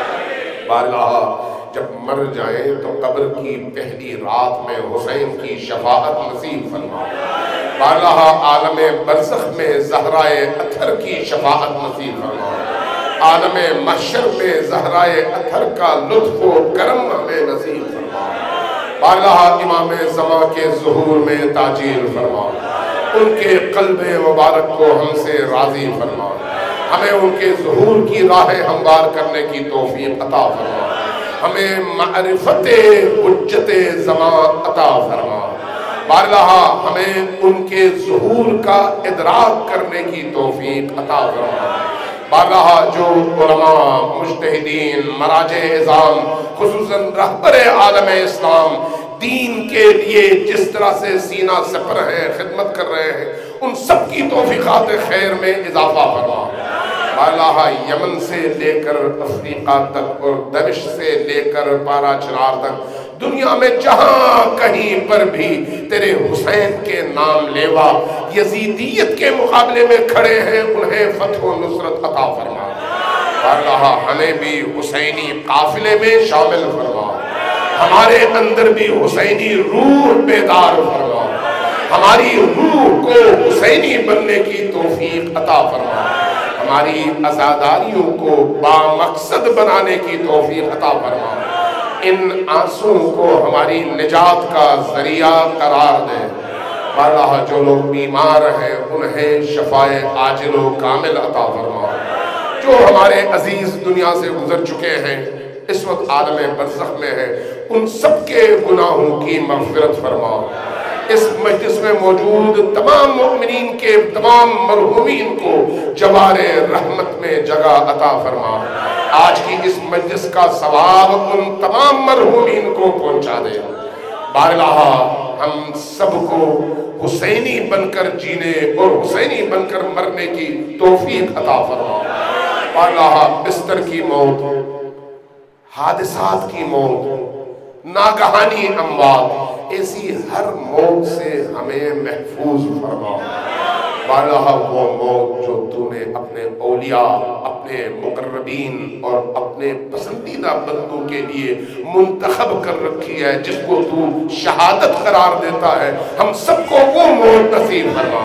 [SPEAKER 3] بارگاہ جب مر جائیں تو قبر کی پہلی رات میں حسین کی شفاعت نصیب فرما، بارگاہ عالم برزخ میں زہرائے اطہر کی شفاعت نصیب فرما، عالم محشر میں زہرائے اطہر کا لطف و کرم ہمیں نصیب فرما، بارگاہ امام زمان کے ظہور میں تاجیل فرما، ان کے قلب مبارک کو ہم سے راضی فرما، ہمیں ان کے ظہور کی راہ ہموار کرنے کی توفیق عطا فرما، ہمیں معرفت حجت زمان عطا فرما، بارگاہ ہمیں ان کے ظہور کا ادراک کرنے کی توفیق عطا فرما، بارگاہ جو علماء، مجتہدین، مراجع اعظام، خصوصاً رہبر عالم اسلام دین کے لیے جس طرح سے سینہ سپر ہیں، خدمت کر رہے ہیں، ان سب کی توفیقات خیر میں اضافہ فرما، بارگاہ یمن سے لے کر افریقہ تک اور دمشق سے لے کر پارا چنار تک دنیا میں جہاں کہیں پر بھی تیرے حسین کے نام لیوا یزیدیت کے مقابلے میں کھڑے ہیں، انہیں فتح و نصرت عطا فرما، بارگاہ ہمیں بھی حسینی قافلے میں شامل فرما، ہمارے اندر بھی حسینی روح بیدار فرما، ہماری روح کو حسینی بننے کی توفیق عطا فرما، ہماری عزاداریوں کو بامقصد بنانے کی توفیق عطا فرما، ان آنسوں کو ہماری نجات کا ذریعہ قرار دے، بارگاہ جو لوگ بیمار ہیں انہیں شفائے عاجل و کامل عطا فرما، جو ہمارے عزیز دنیا سے گزر چکے ہیں اس وقت عالم برزخ میں ہیں، ان سب کے گناہوں کی مغفرت فرما، اس مجلس میں موجود تمام مؤمنین کے تمام مرحومین کو جوار رحمت میں جگہ عطا فرما، آج کی اس مجلس کا ثواب ان تمام مرحومین کو پہنچا دے، بارگاہ ہم سب کو حسینی بن کر جینے اور حسینی بن کر مرنے کی توفیق عطا فرما، بارگاہ بستر کی موت، حادثات کی موت، ناگہانی اموات، ایسی ہر موت سے ہمیں محفوظ فرما، بارگاہ وہ موت جو تو نے اپنے اولیاء، اپنے مقربین اور اپنے پسندیدہ بندوں کے لیے منتخب کر رکھی ہے، جس کو تو شہادت قرار دیتا ہے، ہم سب کو وہ موت نصیب فرما،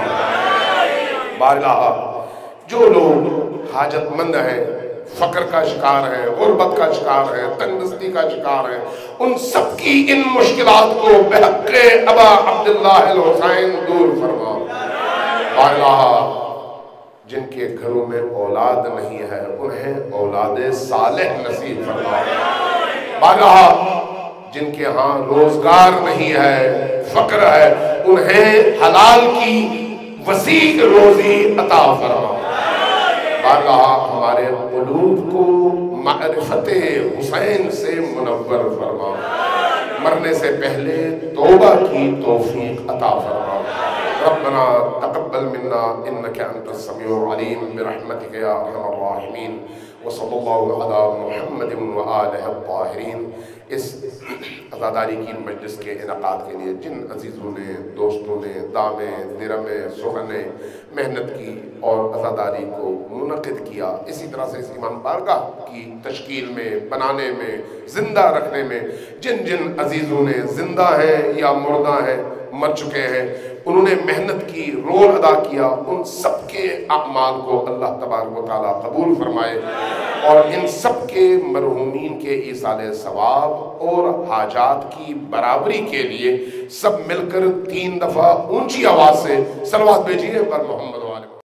[SPEAKER 3] بارگاہ جو لوگ حاجت مند ہیں، فقر کا شکار ہے، غربت کا شکار ہے، تنگ دستی کا شکار ہے، ان سب کی ان مشکلات کو بحق ابا عبداللہ الحسین دور فرما، بارگاہ جن کے گھروں میں اولاد نہیں ہے انہیں اولاد صالح نصیب فرما، بارگاہ جن کے ہاں روزگار نہیں ہے، فقر ہے، انہیں حلال کی وسیع روزی عطا فرما، بارگاہ ہمارے قلوب کو معرفت حسین سے منور فرما، مرنے سے پہلے توبہ کی توفیق عطا فرما، ربنا تقبل منا انك انت السميع العليم برحمتك يا ارحم الراحمين वसल्लल्लाहु अला मुहम्मदिन व आलिहि अत्ताहिरीन। इस अज़ादारी की मजलिस के इनकाद के लिए जिन अजीज़ों ने, दोस्तों ने दामे दिरमे सुहने मेहनत की और अज़ादारी को मुनक़िद किया, इसी तरह से इस ईमान बारगाह की तश्कील में, बनाने में, ज़िंदा रखने में जिन जिन अजीज़ों ने ज़िंदा हैं या मुर्दा हैं, मर चुके हैं, उन्होंने मेहनत की, रोल अदा किया, उन सबके अमाल को अल्लाह तबारक व तआला कबूल फरमाए और इन सबके मरहूमीन के ईसाले सवाब और हाजात की बराबरी के लिए सब मिलकर तीन दफ़ा ऊंची आवाज़ से सलवात भेजिए पर मोहम्मद वाले